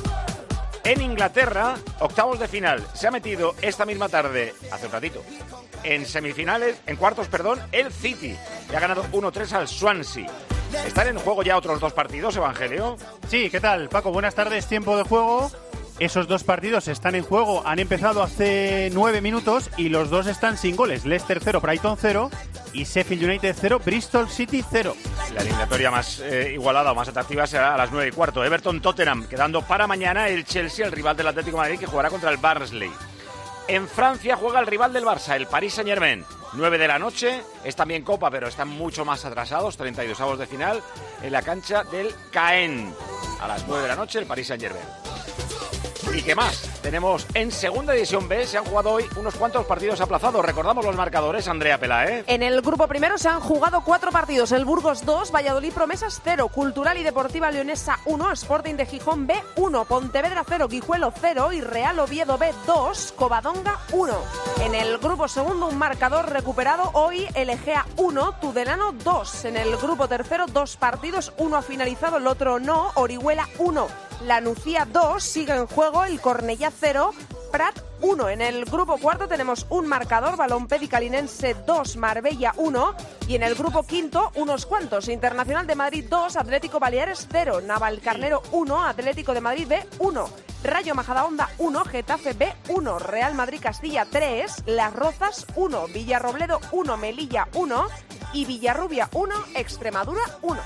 En Inglaterra, octavos de final. Se ha metido esta misma tarde, hace un ratito, en semifinales, en cuartos, perdón, el City. Y ha ganado uno tres al Swansea. ¿Están en juego ya otros dos partidos, Evangelio? Sí, ¿qué tal, Paco? Buenas tardes, tiempo de juego. Esos dos partidos están en juego, han empezado hace nueve minutos y los dos están sin goles. Leicester cero, Brighton cero y Sheffield United cero, Bristol City cero. La eliminatoria más eh, igualada o más atractiva será a las nueve y cuarto. Everton-Tottenham, quedando para mañana el Chelsea, el rival del Atlético de Madrid, que jugará contra el Barnsley. En Francia juega el rival del Barça, el Paris Saint-Germain. nueve de la noche, es también Copa, pero están mucho más atrasados, treinta y dos avos de final, en la cancha del Caen. A las nueve de la noche, el Paris Saint-Germain. ¿Y qué más? Tenemos en segunda división B, se han jugado hoy unos cuantos partidos aplazados. Recordamos los marcadores, Andrea Peláez. En el grupo primero se han jugado cuatro partidos. El Burgos dos, Valladolid Promesas cero, Cultural y Deportiva Leonesa uno, Sporting de Gijón B uno, Pontevedra cero, Guijuelo cero y Real Oviedo B dos, Covadonga uno. En el grupo segundo un marcador recuperado hoy, el Egea uno, Tudelano dos. En el grupo tercero dos partidos, uno ha finalizado, el otro no, Orihuela uno. La Nucía dos, sigue en juego el Cornellá cero, Prat uno. En el grupo cuarto tenemos un marcador, Balompédica Linense dos, Marbella uno. Y en el grupo quinto, unos cuantos, Internacional de Madrid dos, Atlético Baleares cero, Navalcarnero uno, Atlético de Madrid B uno, Rayo Majadahonda uno, Getafe B uno, Real Madrid Castilla tres, Las Rozas uno, Villarrobledo uno, Melilla uno y Villarrubia uno, Extremadura uno.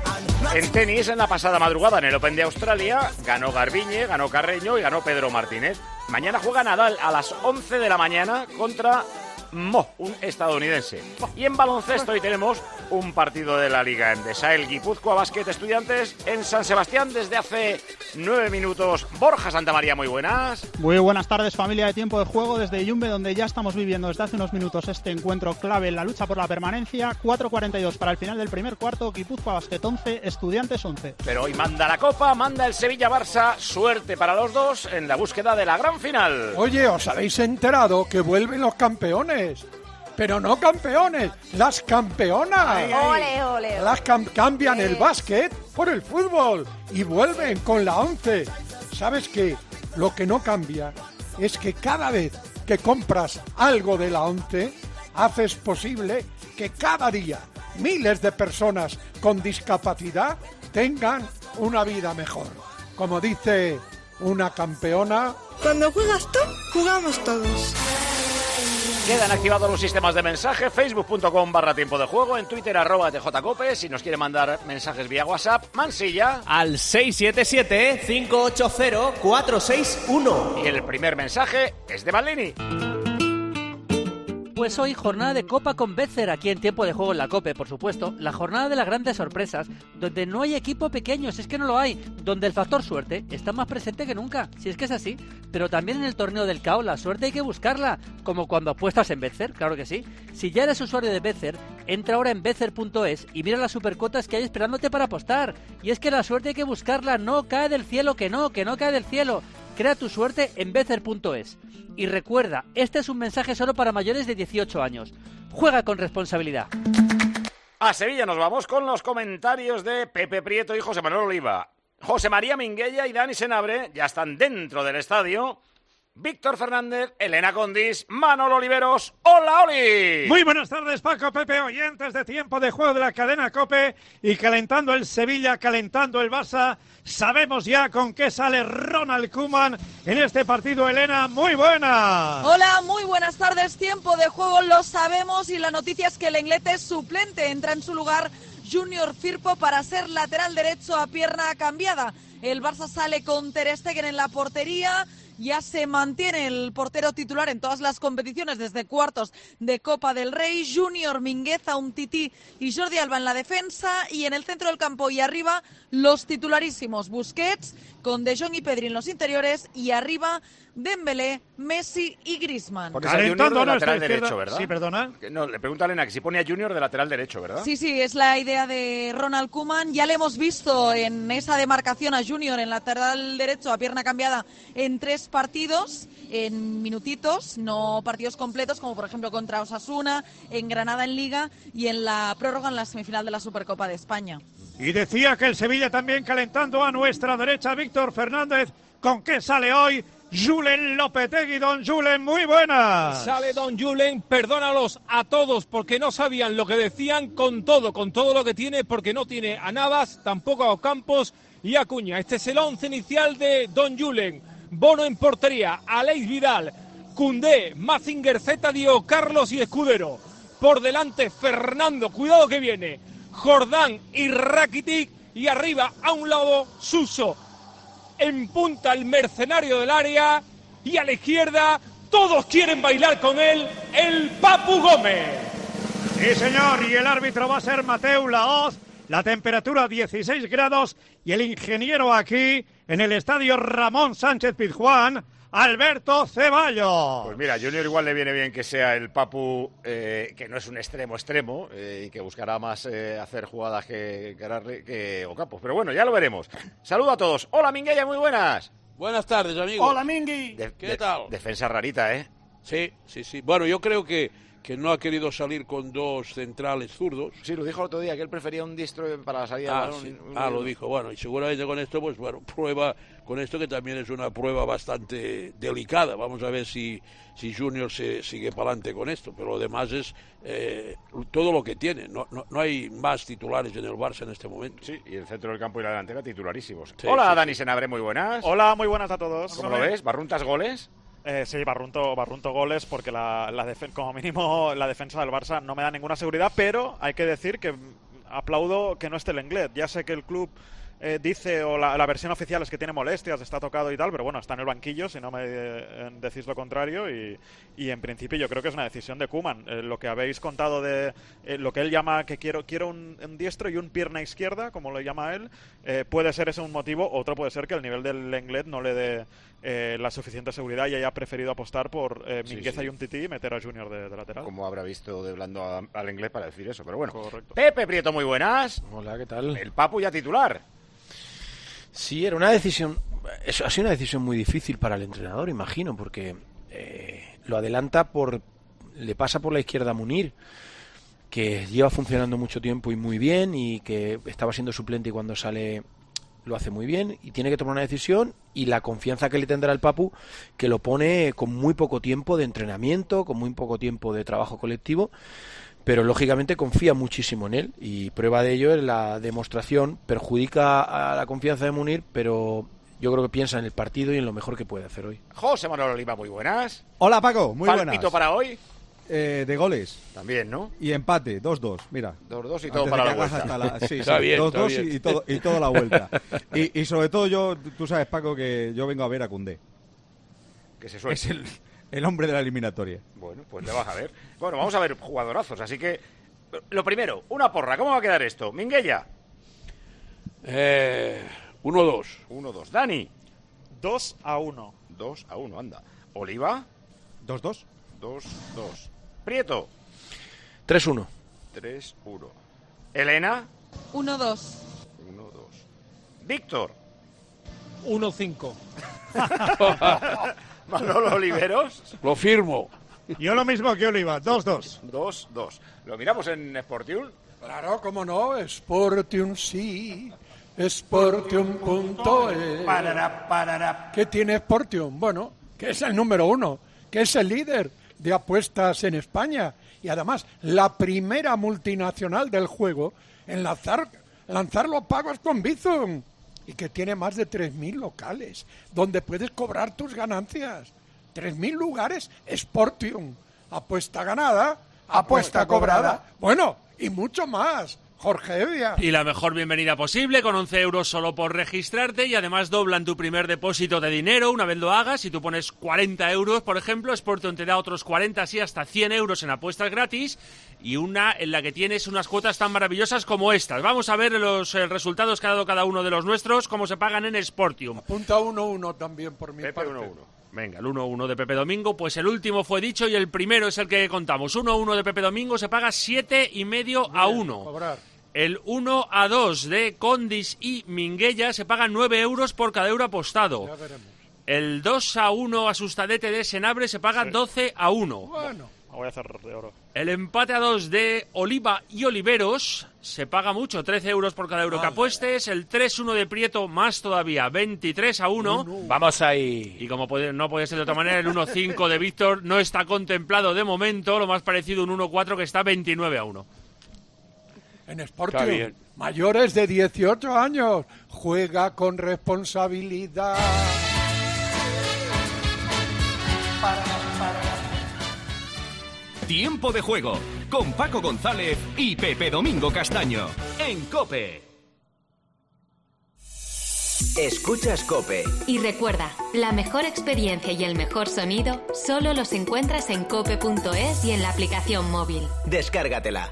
En tenis, en la pasada madrugada en el Open de Australia, ganó Garbiñe, ganó Carreño y ganó Pedro Martínez. Mañana juega Nadal a las once de la mañana contra Mo, un estadounidense. Y en baloncesto hoy tenemos un partido de la Liga Endesa, el Guipúzcoa Basket Estudiantes en San Sebastián desde hace nueve minutos. Borja Santamaría, muy buenas. Muy buenas tardes, familia de Tiempo de Juego, desde Yumbe, donde ya estamos viviendo desde hace unos minutos este encuentro clave en la lucha por la permanencia. Cuatro cuarenta y dos para el final del primer cuarto, Guipúzcoa Basket once, Estudiantes once. Pero hoy manda la Copa, manda el Sevilla-Barça. Suerte para los dos en la búsqueda de la gran final. Oye, ¿os habéis enterado que vuelven los campeones? Pero no campeones, las campeonas. Ay, ay. Ole, ole. Las cam- cambian el básquet por el fútbol y vuelven con la once. ¿Sabes qué? Lo que no cambia es que cada vez que compras algo de la once, haces posible que cada día miles de personas con discapacidad tengan una vida mejor. Como dice una campeona... Cuando juegas tú, jugamos todos. Quedan activados los sistemas de mensaje, facebook.com barra tiempo de juego, en Twitter arroba tjcope, si nos quiere mandar mensajes vía WhatsApp, Mansilla. Al seis siete siete, cinco ocho cero, cuatro seis uno. Y el primer mensaje es de Maldini. Pues hoy jornada de Copa con Betzer, aquí en Tiempo de Juego en la COPE, por supuesto. La jornada de las grandes sorpresas, donde no hay equipo pequeño, si es que no lo hay. Donde el factor suerte está más presente que nunca, si es que es así. Pero también en el torneo del C A O la suerte hay que buscarla, como cuando apuestas en Betzer, claro que sí. Si ya eres usuario de Betzer, entra ahora en betzer punto es y mira las supercotas que hay esperándote para apostar. Y es que la suerte hay que buscarla, no cae del cielo, que no, que no cae del cielo. Crea tu suerte en betzer punto es. Y recuerda, este es un mensaje solo para mayores de dieciocho años. Juega con responsabilidad. A Sevilla nos vamos con los comentarios de Pepe Prieto y José Manuel Oliva. José María Minguella y Dani Senabre ya están dentro del estadio. Víctor Fernández, Elena Condis, Manolo Oliveros. ¡Hola, Oli! Muy buenas tardes, Paco, Pepe, oyentes de Tiempo de Juego de la cadena COPE. Y calentando el Sevilla, calentando el Barça, sabemos ya con qué sale Ronald Koeman en este partido. Elena, muy buena. Hola, muy buenas tardes. Tiempo de Juego, lo sabemos, y la noticia es que el inglés es suplente. Entra en su lugar Junior Firpo para ser lateral derecho a pierna cambiada. El Barça sale con Ter Stegen en la portería. Ya se mantiene el portero titular en todas las competiciones desde cuartos de Copa del Rey. Junior, Mingueza, Umtiti y Jordi Alba en la defensa. Y en el centro del campo y arriba los titularísimos Busquets con De Jong y Pedri en los interiores. Y arriba Dembélé, Messi y Griezmann. Porque es Junior de lateral derecho, izquierda. ¿verdad? Sí, perdona. No, le pregunta a Elena que si pone a Junior de lateral derecho, ¿verdad? Sí, sí, es la idea de Ronald Koeman. Ya le hemos visto en esa demarcación a Junior en lateral derecho a pierna cambiada en tres partidos, en minutitos, no partidos completos, como por ejemplo contra Osasuna, en Granada en Liga y en la prórroga en la semifinal de la Supercopa de España. Y decía que el Sevilla también calentando a nuestra derecha, Víctor Fernández. ¿Con qué sale hoy? Julen Lopetegui. Don Julen, muy buenas. Sale Don Julen, perdónalos a todos porque no sabían lo que decían, con todo, con todo lo que tiene, porque no tiene a Navas, tampoco a Ocampos y a Acuña. Este es el once inicial de Don Julen. Bono en portería, Aleix Vidal, Koundé, Mazinger, Zeta, Dio, Carlos y Escudero. Por delante Fernando, cuidado que viene, Jordán y Rakitic, y arriba a un lado Suso. En punta el mercenario del área, y a la izquierda todos quieren bailar con él, el Papu Gómez. Sí, señor, y el árbitro va a ser Mateu Laoz. La temperatura dieciséis grados y el ingeniero aquí en el estadio Ramón Sánchez Pizjuán, Alberto Ceballos. Pues mira, Junior igual le viene bien que sea el Papu, eh, que no es un extremo extremo, eh, y que buscará más eh, hacer jugadas que, que, que Ocampos. Pero bueno, ya lo veremos. Saludo a todos. Hola, Minguella, muy buenas. Buenas tardes, amigos. Hola, Mingui. De, ¿Qué de, tal? Defensa rarita, ¿eh? Sí, sí, sí. Bueno, yo creo que, que no ha querido salir con dos centrales zurdos. Sí, lo dijo el otro día, que él prefería un diestro para la salida ah, del balón. Sí. Un, un, ah, lo dijo. Bueno, y seguramente con esto, pues bueno, prueba con esto que también es una prueba bastante delicada. Vamos a ver si, si Junior se sigue para adelante con esto. Pero lo demás es eh, todo lo que tiene. No, no, no hay más titulares en el Barça en este momento. Sí, y el centro del campo y la delantera titularísimos. Sí, Hola, sí, Dani sí. Senabre, muy buenas. Hola, muy buenas a todos. ¿Cómo lo ves? ¿Barruntas goles? Eh, sí, barrunto, barrunto goles porque la, la defen- como mínimo la defensa del Barça no me da ninguna seguridad, pero hay que decir que aplaudo que no esté el Lenglet. Ya sé que el club eh, dice, o la, la versión oficial es que tiene molestias, está tocado y tal, pero bueno, está en el banquillo, si no me eh, decís lo contrario, y, y en principio yo creo que es una decisión de Koeman. Eh, lo que habéis contado de eh, lo que él llama que quiero quiero un, un diestro y un pierna izquierda, como lo llama él, eh, puede ser ese un motivo. Otro puede ser que el nivel del Lenglet no le dé eh, la suficiente seguridad y haya preferido apostar por eh, Mingueza sí, sí. y un tití y meter a Junior de, de lateral. Como habrá visto de blando a, al Lenglet para decir eso, pero bueno. Correcto. Pepe Prieto, muy buenas. Hola, ¿qué tal? El Papu ya titular. Sí, era una decisión, eso ha sido una decisión muy difícil para el entrenador, imagino, porque eh, lo adelanta por, le pasa por la izquierda a Munir, que lleva funcionando mucho tiempo y muy bien, y que estaba siendo suplente y cuando sale lo hace muy bien, y tiene que tomar una decisión, y la confianza que le tendrá el Papu, que lo pone con muy poco tiempo de entrenamiento, con muy poco tiempo de trabajo colectivo, pero lógicamente confía muchísimo en él, y prueba de ello es la demostración. Perjudica a la confianza de Munir, pero yo creo que piensa en el partido y en lo mejor que puede hacer hoy. José Manuel Oliva, muy buenas. Hola, Paco, muy buenas. ¿Palpito para hoy? eh, de goles. También, ¿no? Y empate, dos dos, mira. dos dos y todo para la vuelta. La... Sí, está sí, bien, dos está dos bien. Y, y, todo, y toda la vuelta. y, y sobre todo yo, tú sabes, Paco, que yo vengo a ver a Koundé. Que se suelte. Es el, el hombre de la eliminatoria. Bueno, pues le vas a ver. Bueno, vamos a ver jugadorazos, así que... Lo primero, una porra. ¿Cómo va a quedar esto? Minguella. Eh, uno dos. uno dos. Dani. dos a uno. dos a uno, anda. Oliva. dos dos. dos dos. Prieto. tres uno. tres uno. Elena. uno dos. uno dos. Víctor. uno cinco. Manolo Oliveros. Lo firmo. Yo lo mismo que Oliva, dos dos. dos dos. ¿Lo miramos en Sportium? Claro, cómo no, Sportium sí. Sportium punto es. Parará, parará. ¿Qué tiene Sportium? Bueno, que es el número uno, que es el líder de apuestas en España y además la primera multinacional del juego en lanzar, lanzar los pagos con Bizum y que tiene más de tres mil locales donde puedes cobrar tus ganancias. tres mil lugares, Sportium. Apuesta ganada, apuesta, apuesta cobrada. cobrada. Bueno, y mucho más. Jorge Evia. Y la mejor bienvenida posible, con once euros solo por registrarte y además doblan tu primer depósito de dinero una vez lo hagas. Si tú pones cuarenta euros, por ejemplo, Sportium te da otros cuarenta, así hasta cien euros en apuestas gratis y una en la que tienes unas cuotas tan maravillosas como estas. Vamos a ver los eh, resultados que ha dado cada uno de los nuestros, cómo se pagan en Sportium. Apunta uno uno también por mi Pepe parte. uno uno. Venga, el uno uno de Pepe Domingo, pues el último fue dicho y el primero es el que contamos. uno uno de Pepe Domingo se paga siete y medio a uno. Cobrar. El uno a dos de Condis y Minguella se paga nueve euros por cada euro apostado. Ya veremos. El dos a uno asustadete de Senabre se paga sí. doce a uno. Bueno. Voy a hacer de oro. El empate a dos de Oliva y Oliveros se paga mucho, trece euros por cada euro ah, que apuestes. El tres uno de Prieto más todavía, veintitrés a uno. Uh, uh. Vamos ahí. Y como puede, no puede ser de otra manera, el uno cinco de Víctor no está contemplado de momento. Lo más parecido, un uno cuatro que está veintinueve a uno. En Sportium, mayores de dieciocho años, juega con responsabilidad. Tiempo de juego con Paco González y Pepe Domingo Castaño en COPE. Escuchas COPE. Y recuerda, la mejor experiencia y el mejor sonido solo los encuentras en cope punto es y en la aplicación móvil. Descárgatela.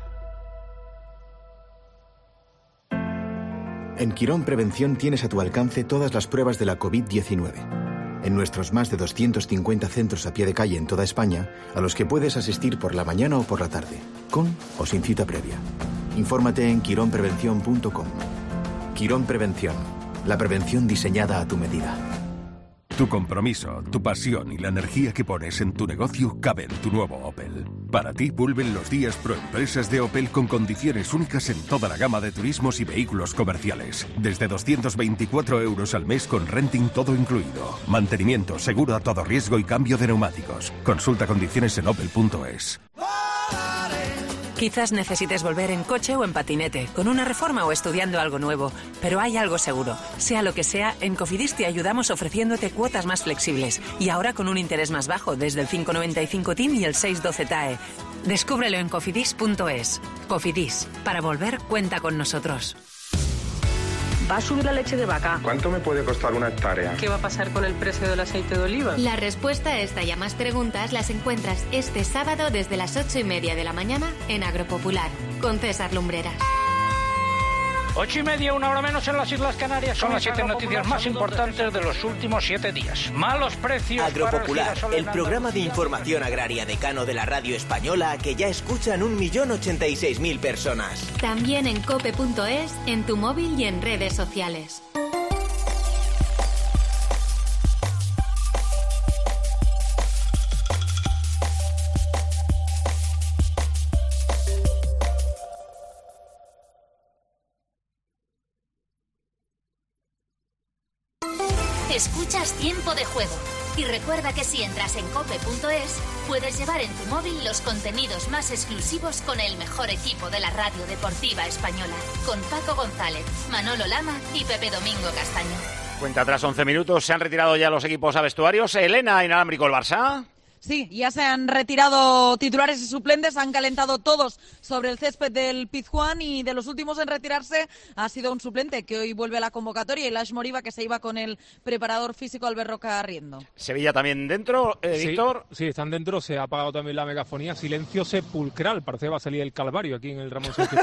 En Quirón Prevención tienes a tu alcance todas las pruebas de la covid diecinueve. En nuestros más de doscientos cincuenta centros a pie de calle en toda España, a los que puedes asistir por la mañana o por la tarde, con o sin cita previa. Infórmate en quirón prevención punto com. Quirón Prevención, la prevención diseñada a tu medida. Tu compromiso, tu pasión y la energía que pones en tu negocio caben en tu nuevo Opel. Para ti vuelven los días Proempresas de Opel con condiciones únicas en toda la gama de turismos y vehículos comerciales. Desde doscientos veinticuatro euros al mes con renting todo incluido. Mantenimiento, seguro a todo riesgo y cambio de neumáticos. Consulta condiciones en opel punto es. Quizás necesites volver en coche o en patinete, con una reforma o estudiando algo nuevo, pero hay algo seguro. Sea lo que sea, en Cofidis te ayudamos ofreciéndote cuotas más flexibles y ahora con un interés más bajo, desde el cinco noventa y cinco T I M y el seis doce T A E. Descúbrelo en cofidis punto es. Cofidis, para volver cuenta con nosotros. ¿Va a subir la leche de vaca? ¿Cuánto me puede costar una hectárea? ¿Qué va a pasar con el precio del aceite de oliva? La respuesta a esta y a más preguntas las encuentras este sábado desde las ocho y media de la mañana en Agropopular, con César Lumbreras. Ocho y media, una hora menos en las Islas Canarias. Son las siete noticias más importantes de los últimos siete días. Malos precios. Agropopular, el, el programa de información agraria decano de la radio española que ya escuchan un millón ochenta y seis mil personas. También en cope punto es, en tu móvil y en redes sociales. Escuchas Tiempo de Juego. Y recuerda que si entras en cope punto es, puedes llevar en tu móvil los contenidos más exclusivos con el mejor equipo de la radio deportiva española. Con Paco González, Manolo Lama y Pepe Domingo Castaño. Cuenta atrás once minutos, se han retirado ya los equipos a vestuarios. Elena, inalámbrico el Barça. Sí, ya se han retirado titulares y suplentes, han calentado todos sobre el césped del Pizjuán y de los últimos en retirarse ha sido un suplente que hoy vuelve a la convocatoria, el Ash Moriba, que se iba con el preparador físico Albert Roca Arriendo. Sevilla también dentro, eh, sí, Víctor. Sí, están dentro, se ha apagado también la megafonía, silencio sepulcral, parece que va a salir el Calvario aquí en el Ramón Sánchez.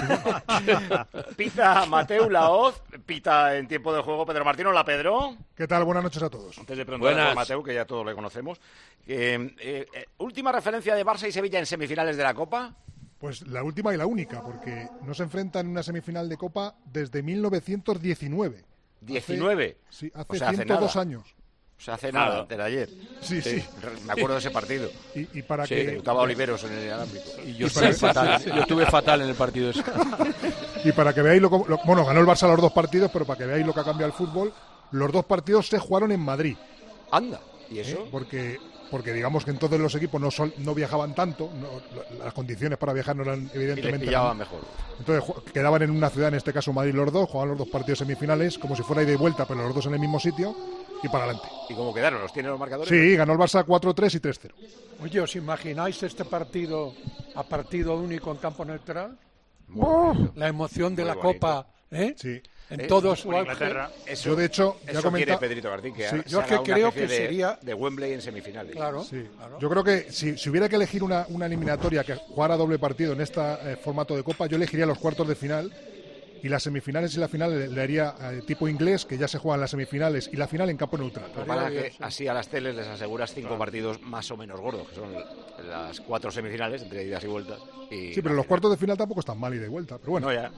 Pita Mateu Laoz, pita en tiempo de juego Pedro Martín. Hola, Pedro. ¿Qué tal? Buenas noches a todos. Antes de preguntar por Mateu, que ya todos le conocemos, eh, eh, eh, última referencia de Barça y Sevilla en semifinales de la Copa. Pues la última y la única, porque no se enfrentan en una semifinal de Copa desde mil novecientos diecinueve. ¿diecinueve? Hace, sí, hace o sea, ciento dos hace años. O sea, hace nada, antes de ayer. Sí, sí, sí. Me acuerdo de ese partido. Y, y para sí, que... debutaba Oliveros en el alámbrico. Y yo, y estuve fatal, yo estuve fatal en el partido ese. Y para que veáis, lo, lo, bueno, ganó el Barça los dos partidos, pero para que veáis lo que ha cambiado el fútbol, los dos partidos se jugaron en Madrid. Anda, ¿y eso? ¿Eh? Porque... Porque digamos que entonces los equipos no, sol, no viajaban tanto, no, las condiciones para viajar no eran evidentemente... Y les pillaban mejor. Entonces quedaban en una ciudad, en este caso Madrid los dos, jugaban los dos partidos semifinales, como si fuera ida y vuelta, pero los dos en el mismo sitio, y para adelante. ¿Y cómo quedaron? ¿Los tienen los marcadores? Sí, ganó el Barça cuatro tres y tres cero. Oye, ¿os imagináis este partido a partido único en campo neutral? ¡Oh! La emoción de Muy la bonito. Copa, ¿eh? Sí. En ¿Eh? todo su Inglaterra. auge. Eso, Yo, de hecho, ya eso comenta... quiere Pedrito García, que Sí. se Yo es que haga una creo especie que de, sería- de Wembley en semifinales. Claro. Sí. Claro. Yo creo que si, si hubiera que elegir una, una eliminatoria que jugara doble partido en este formato de Copa, yo elegiría los cuartos de final y las semifinales y la final le, le haría eh, tipo inglés, que ya se juegan las semifinales y la final en campo neutral. Pero para que así a las teles les aseguras cinco partidos más o menos gordos, que son las cuatro semifinales, entre idas y vueltas. Y Sí, pero los cuartos de final tampoco están mal y de vuelta, pero bueno. No, ya.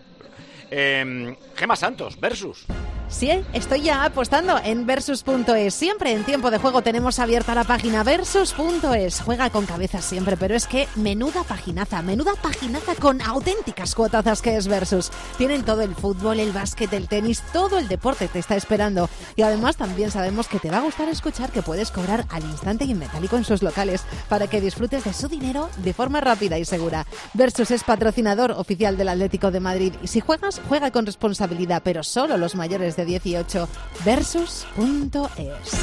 Eh, Gema Santos, versus. Sí, estoy ya apostando en versus punto es. Siempre en tiempo de juego tenemos abierta la página versus punto es. Juega con cabeza siempre, pero es que menuda paginaza, menuda paginaza con auténticas cuotazas que es Versus. Tienen todo el fútbol, el básquet, el tenis, todo el deporte te está esperando. Y además también sabemos que te va a gustar escuchar que puedes cobrar al instante y en metálico en sus locales para que disfrutes de su dinero de forma rápida y segura. Versus es patrocinador oficial del Atlético de Madrid y si juegas, juega con responsabilidad, pero solo los mayores de dieciocho. versus punto es.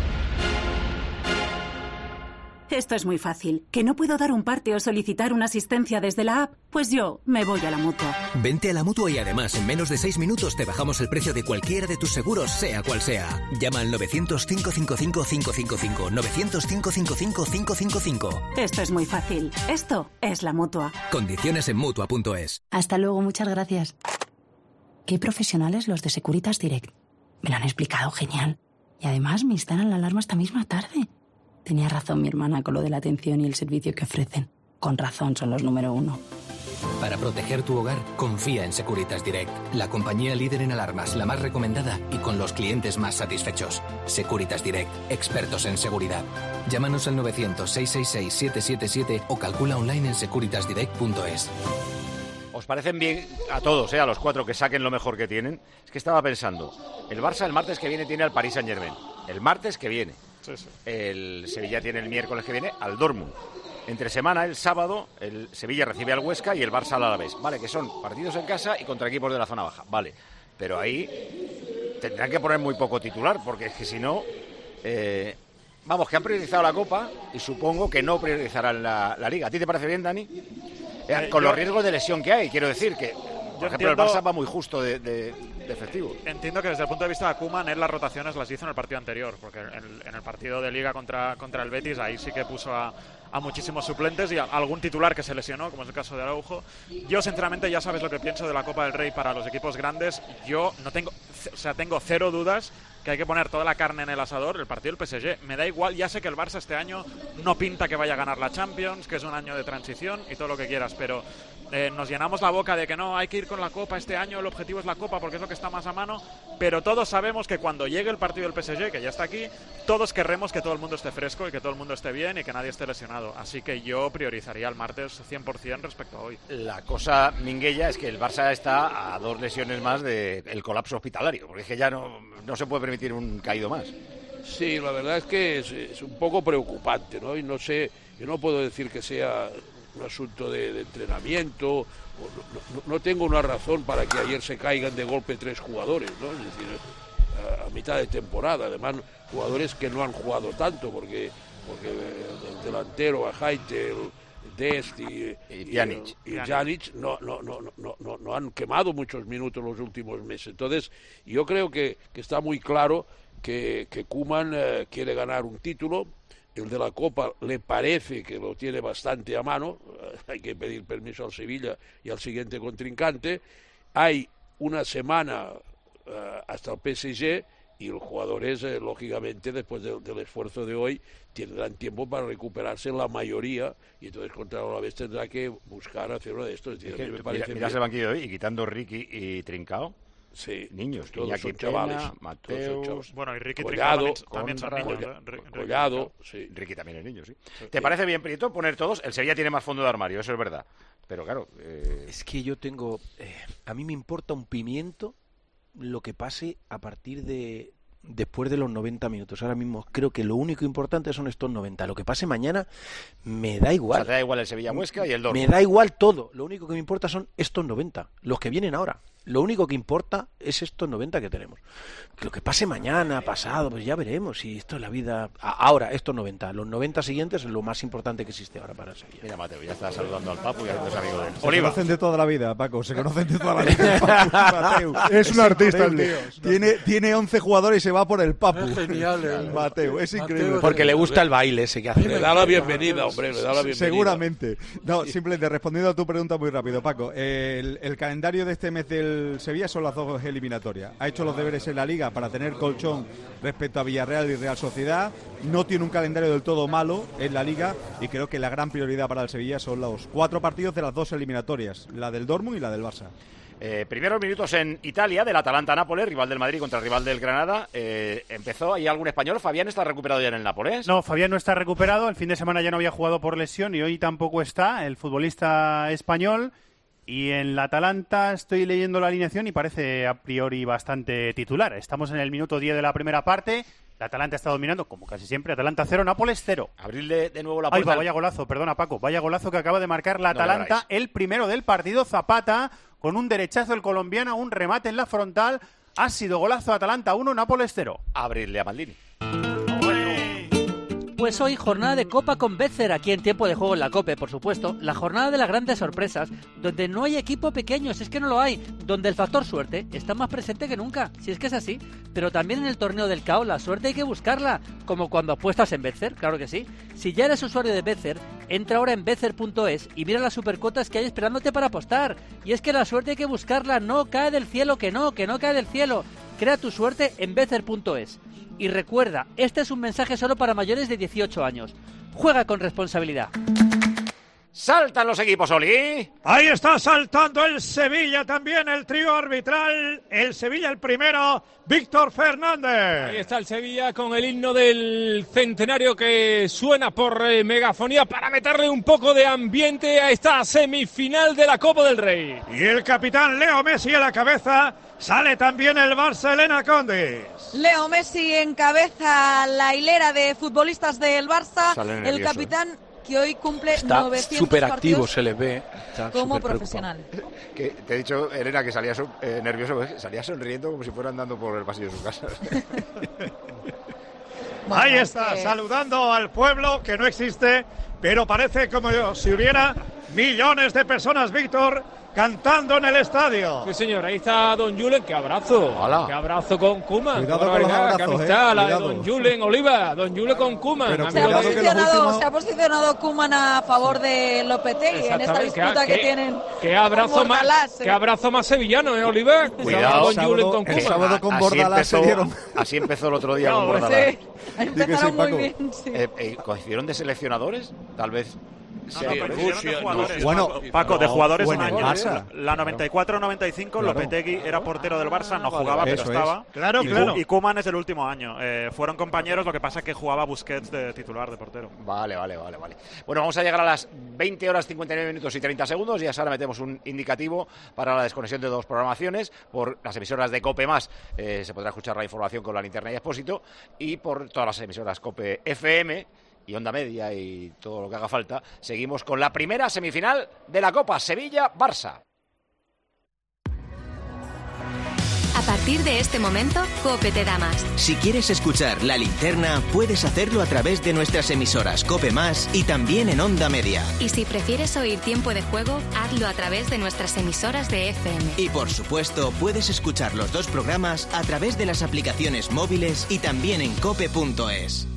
Esto es muy fácil. ¿Que no puedo dar un parte o solicitar una asistencia desde la app? Pues yo me voy a la Mutua. Vente a la Mutua y además en menos de seis minutos te bajamos el precio de cualquiera de tus seguros, sea cual sea. Llama al novecientos, cinco cinco cinco, cinco cinco cinco. novecientos, cinco cinco cinco, cinco cinco cinco. Esto es muy fácil. Esto es la Mutua. Condiciones en Mutua punto es. Hasta luego, muchas gracias. Qué profesionales los de Securitas Direct. Me lo han explicado genial. Y además me instalan la alarma esta misma tarde. Tenía razón mi hermana con lo de la atención y el servicio que ofrecen. Con razón son los número uno. Para proteger tu hogar, confía en Securitas Direct, la compañía líder en alarmas, la más recomendada y con los clientes más satisfechos. Securitas Direct, expertos en seguridad. Llámanos al novecientos, seiscientos sesenta y seis, siete siete siete o calcula online en securitas direct punto es. ¿Os parecen bien a todos, eh, a los cuatro, que saquen lo mejor que tienen? Es que estaba pensando, el Barça el martes que viene tiene al Paris Saint-Germain. El martes que viene. Sí, sí. El Sevilla tiene el miércoles que viene al Dortmund. Entre semana, el sábado, el Sevilla recibe al Huesca y el Barça al Alavés. Vale, que son partidos en casa y contra equipos de la zona baja. Vale, pero ahí tendrán que poner muy poco titular, porque es que si no... Eh, vamos, que han priorizado la Copa y supongo que no priorizarán la, la Liga. ¿A ti te parece bien, Dani? Eh, con yo, los riesgos de lesión que hay, quiero decir que... Por ejemplo, entiendo, el Barça va muy justo de, de, de efectivo. Entiendo que desde el punto de vista de Koeman, él las rotaciones las hizo en el partido anterior, porque en el, en el partido de Liga contra, contra el Betis, ahí sí que puso a, a muchísimos suplentes y a algún titular que se lesionó, como es el caso de Araujo. Yo, sinceramente, ya sabes lo que pienso de la Copa del Rey para los equipos grandes. Yo no tengo, o sea, tengo cero dudas que hay que poner toda la carne en el asador. El partido del P S G, me da igual, ya sé que el Barça este año no pinta que vaya a ganar la Champions, que es un año de transición y todo lo que quieras, pero eh, nos llenamos la boca de que no, hay que ir con la Copa este año, el objetivo es la Copa porque es lo que está más a mano, pero todos sabemos que cuando llegue el partido del P S G, que ya está aquí, todos querremos que todo el mundo esté fresco y que todo el mundo esté bien y que nadie esté lesionado, así que yo priorizaría el martes cien por ciento respecto a hoy. La cosa minguella es que el Barça está a dos lesiones más del colapso hospitalario, porque es que ya no, no se puede permitir un caído más. Sí, la verdad es que es, es un poco preocupante, ¿no? Y no sé, yo no puedo decir que sea un asunto de, de entrenamiento, o no, no, no tengo una razón para que ayer se caigan de golpe tres jugadores, ¿no? Es decir, a, a mitad de temporada, además jugadores que no han jugado tanto, porque porque el delantero, Ajaitel, Dest y, y Pjanic, y, y Pjanic no, no, no, no, no, no han quemado muchos minutos los últimos meses. Entonces, yo creo que, que está muy claro que, que Koeman eh, quiere ganar un título. El de la Copa le parece que lo tiene bastante a mano. Eh, hay que pedir permiso al Sevilla y al siguiente contrincante. Hay una semana uh, hasta el P S G y los jugadores, eh, lógicamente, después de, del esfuerzo de hoy, tendrán tiempo para recuperarse la mayoría y entonces contra la vez tendrá que buscar hacer uno de estos. Es decir, es que, me parece miras el banquillo de hoy y quitando Ricky y Trincao, sí, niños, todos Iñaki son chavales, Pena, Mateus, bueno, y Ricky Collado, Trincao también son niños. ¿eh? Collado, sí. Ricky también es niño, sí. ¿Te parece bien, Prieto, poner todos? El Sevilla tiene más fondo de armario, eso es verdad. Pero claro... Eh... Es que yo tengo... Eh, a mí me importa un pimiento lo que pase a partir de... después de los noventa minutos. Ahora mismo creo que lo único importante son estos noventa. Lo que pase mañana me da igual. O sea, te da igual el Sevilla-Huesca y el Dortmund. Me da igual todo. Lo único que me importa son estos noventa. Los que vienen ahora. Lo único que importa es estos noventa que tenemos. Lo que pase mañana, pasado, pues ya veremos. Si esto es la vida... Ahora, estos noventa. Los noventa siguientes es lo más importante que existe ahora para el Sevilla. Mira, Mateo, ya está saludando al Papu y a los amigos de él. Se Oliva. conocen de toda la vida, Paco. Se conocen de toda la vida. Papu, Mateo. Es un artista el tío. Tiene, tiene once jugadores y se va por el Papu. Es genial, el Mateo. Es increíble. Mateo, porque le gusta el baile ese que hace. Le da la bienvenida, hombre. Le da la bienvenida. Seguramente. No, simplemente respondiendo a tu pregunta muy rápido, Paco. El, el calendario de este mes del Sevilla son las dos eliminatorias. Ha hecho los deberes en la Liga para tener colchón respecto a Villarreal y Real Sociedad. No tiene un calendario del todo malo en la Liga y creo que la gran prioridad para el Sevilla son los cuatro partidos de las dos eliminatorias, la del Dortmund y la del Barça. Eh, primeros minutos en Italia del Atalanta-Nápoles, rival del Madrid contra el rival del Granada. Eh, ¿Empezó ahí algún español? ¿Fabián está recuperado ya en el Nápoles? No, Fabián no está recuperado. El fin de semana ya no había jugado por lesión y hoy tampoco está el futbolista español. Y en la Atalanta estoy leyendo la alineación y parece a priori bastante titular. Estamos en el minuto diez de la primera parte. La Atalanta está dominando, como casi siempre. Atalanta cero, Nápoles cero. Abrirle de nuevo la puerta. puerta. Ay, vaya golazo, perdona Paco. Vaya golazo que acaba de marcar la Atalanta. No el primero del partido. Zapata con un derechazo el colombiano, un remate en la frontal. Ha sido golazo Atalanta uno, Nápoles cero. Abrirle a Maldini. Pues hoy jornada de Copa con Betzer, aquí en Tiempo de Juego en la COPE, por supuesto. La jornada de las grandes sorpresas, donde no hay equipo pequeño, si es que no lo hay. Donde el factor suerte está más presente que nunca, si es que es así. Pero también en el torneo del C A O la suerte hay que buscarla, como cuando apuestas en Betzer, claro que sí. Si ya eres usuario de Betzer, entra ahora en betzer punto es y mira las supercuotas que hay esperándote para apostar. Y es que la suerte hay que buscarla, no cae del cielo, que no, que no cae del cielo. Crea tu suerte en betzer punto es. Y recuerda, este es un mensaje solo para mayores de dieciocho años. Juega con responsabilidad. ¡Saltan los equipos, Oli! Ahí está saltando el Sevilla también, el trío arbitral. El Sevilla el primero, Víctor Fernández. Ahí está el Sevilla con el himno del centenario que suena por eh, megafonía para meterle un poco de ambiente a esta semifinal de la Copa del Rey. Y el capitán Leo Messi a la cabeza. Sale también el Barça, Elena Condes. Leo Messi encabeza la hilera de futbolistas del Barça. El capitán que hoy cumple está novecientos súper activo, partidos se le ve como profesional. Que te he dicho, Elena, que salía so, eh, nervioso, salía sonriendo como si fuera andando por el pasillo de su casa. Bueno, ahí está, que... saludando al pueblo que no existe, pero parece como si hubiera millones de personas, Víctor, cantando en el estadio. Sí, señor, ahí está Don Julen, qué abrazo. Hola. Qué abrazo con Koeman. Cuidado con los abrazos, qué amistad, eh. la de Don Julen Oliva. Don Julen con Koeman. Se ha posicionado, últimos... se ha posicionado Koeman a favor de Lopetegui en esta disputa que, que tienen. Qué abrazo más, Bordalás, ¿eh? Qué abrazo más sevillano, ¿eh, Oliva? Cuidado. Don Julen con Koeman. El sábado con Bordalás se dieron. Así empezó el otro día no, con Bordalás. Sí, empezaron sí, muy bien, sí. Eh, eh, ¿Coincidieron de seleccionadores? Tal vez. No, no, pero Rusia, de jugadores, no. Bueno, Paco, no, de jugadores bueno, un año. Barça. La noventa y cuatro noventa y cinco, claro. Lopetegui era portero del Barça, no jugaba, Eso pero estaba. Es. Claro, y, claro. Y Koeman es del último año. Eh, fueron compañeros, lo que pasa es que jugaba Busquets de titular, de portero. Vale, vale, vale, vale. Bueno, vamos a llegar a las veinte horas cincuenta y nueve minutos y treinta segundos y ahora metemos un indicativo para la desconexión de dos programaciones. Por las emisoras de COPE más eh, se podrá escuchar la información con la linterna y Expósito, y por todas las emisoras COPE F M y Onda Media y todo lo que haga falta. Seguimos con la primera semifinal de la Copa, Sevilla-Barça. A partir partir de este momento, COPE te da más. Si quieres escuchar La Linterna, puedes hacerlo a través de nuestras emisoras COPE Más y también en Onda Media. Y si prefieres oír Tiempo de Juego, hazlo a través de nuestras emisoras de F M. Y por supuesto, puedes escuchar los dos programas a través de las aplicaciones móviles y también en cope punto es.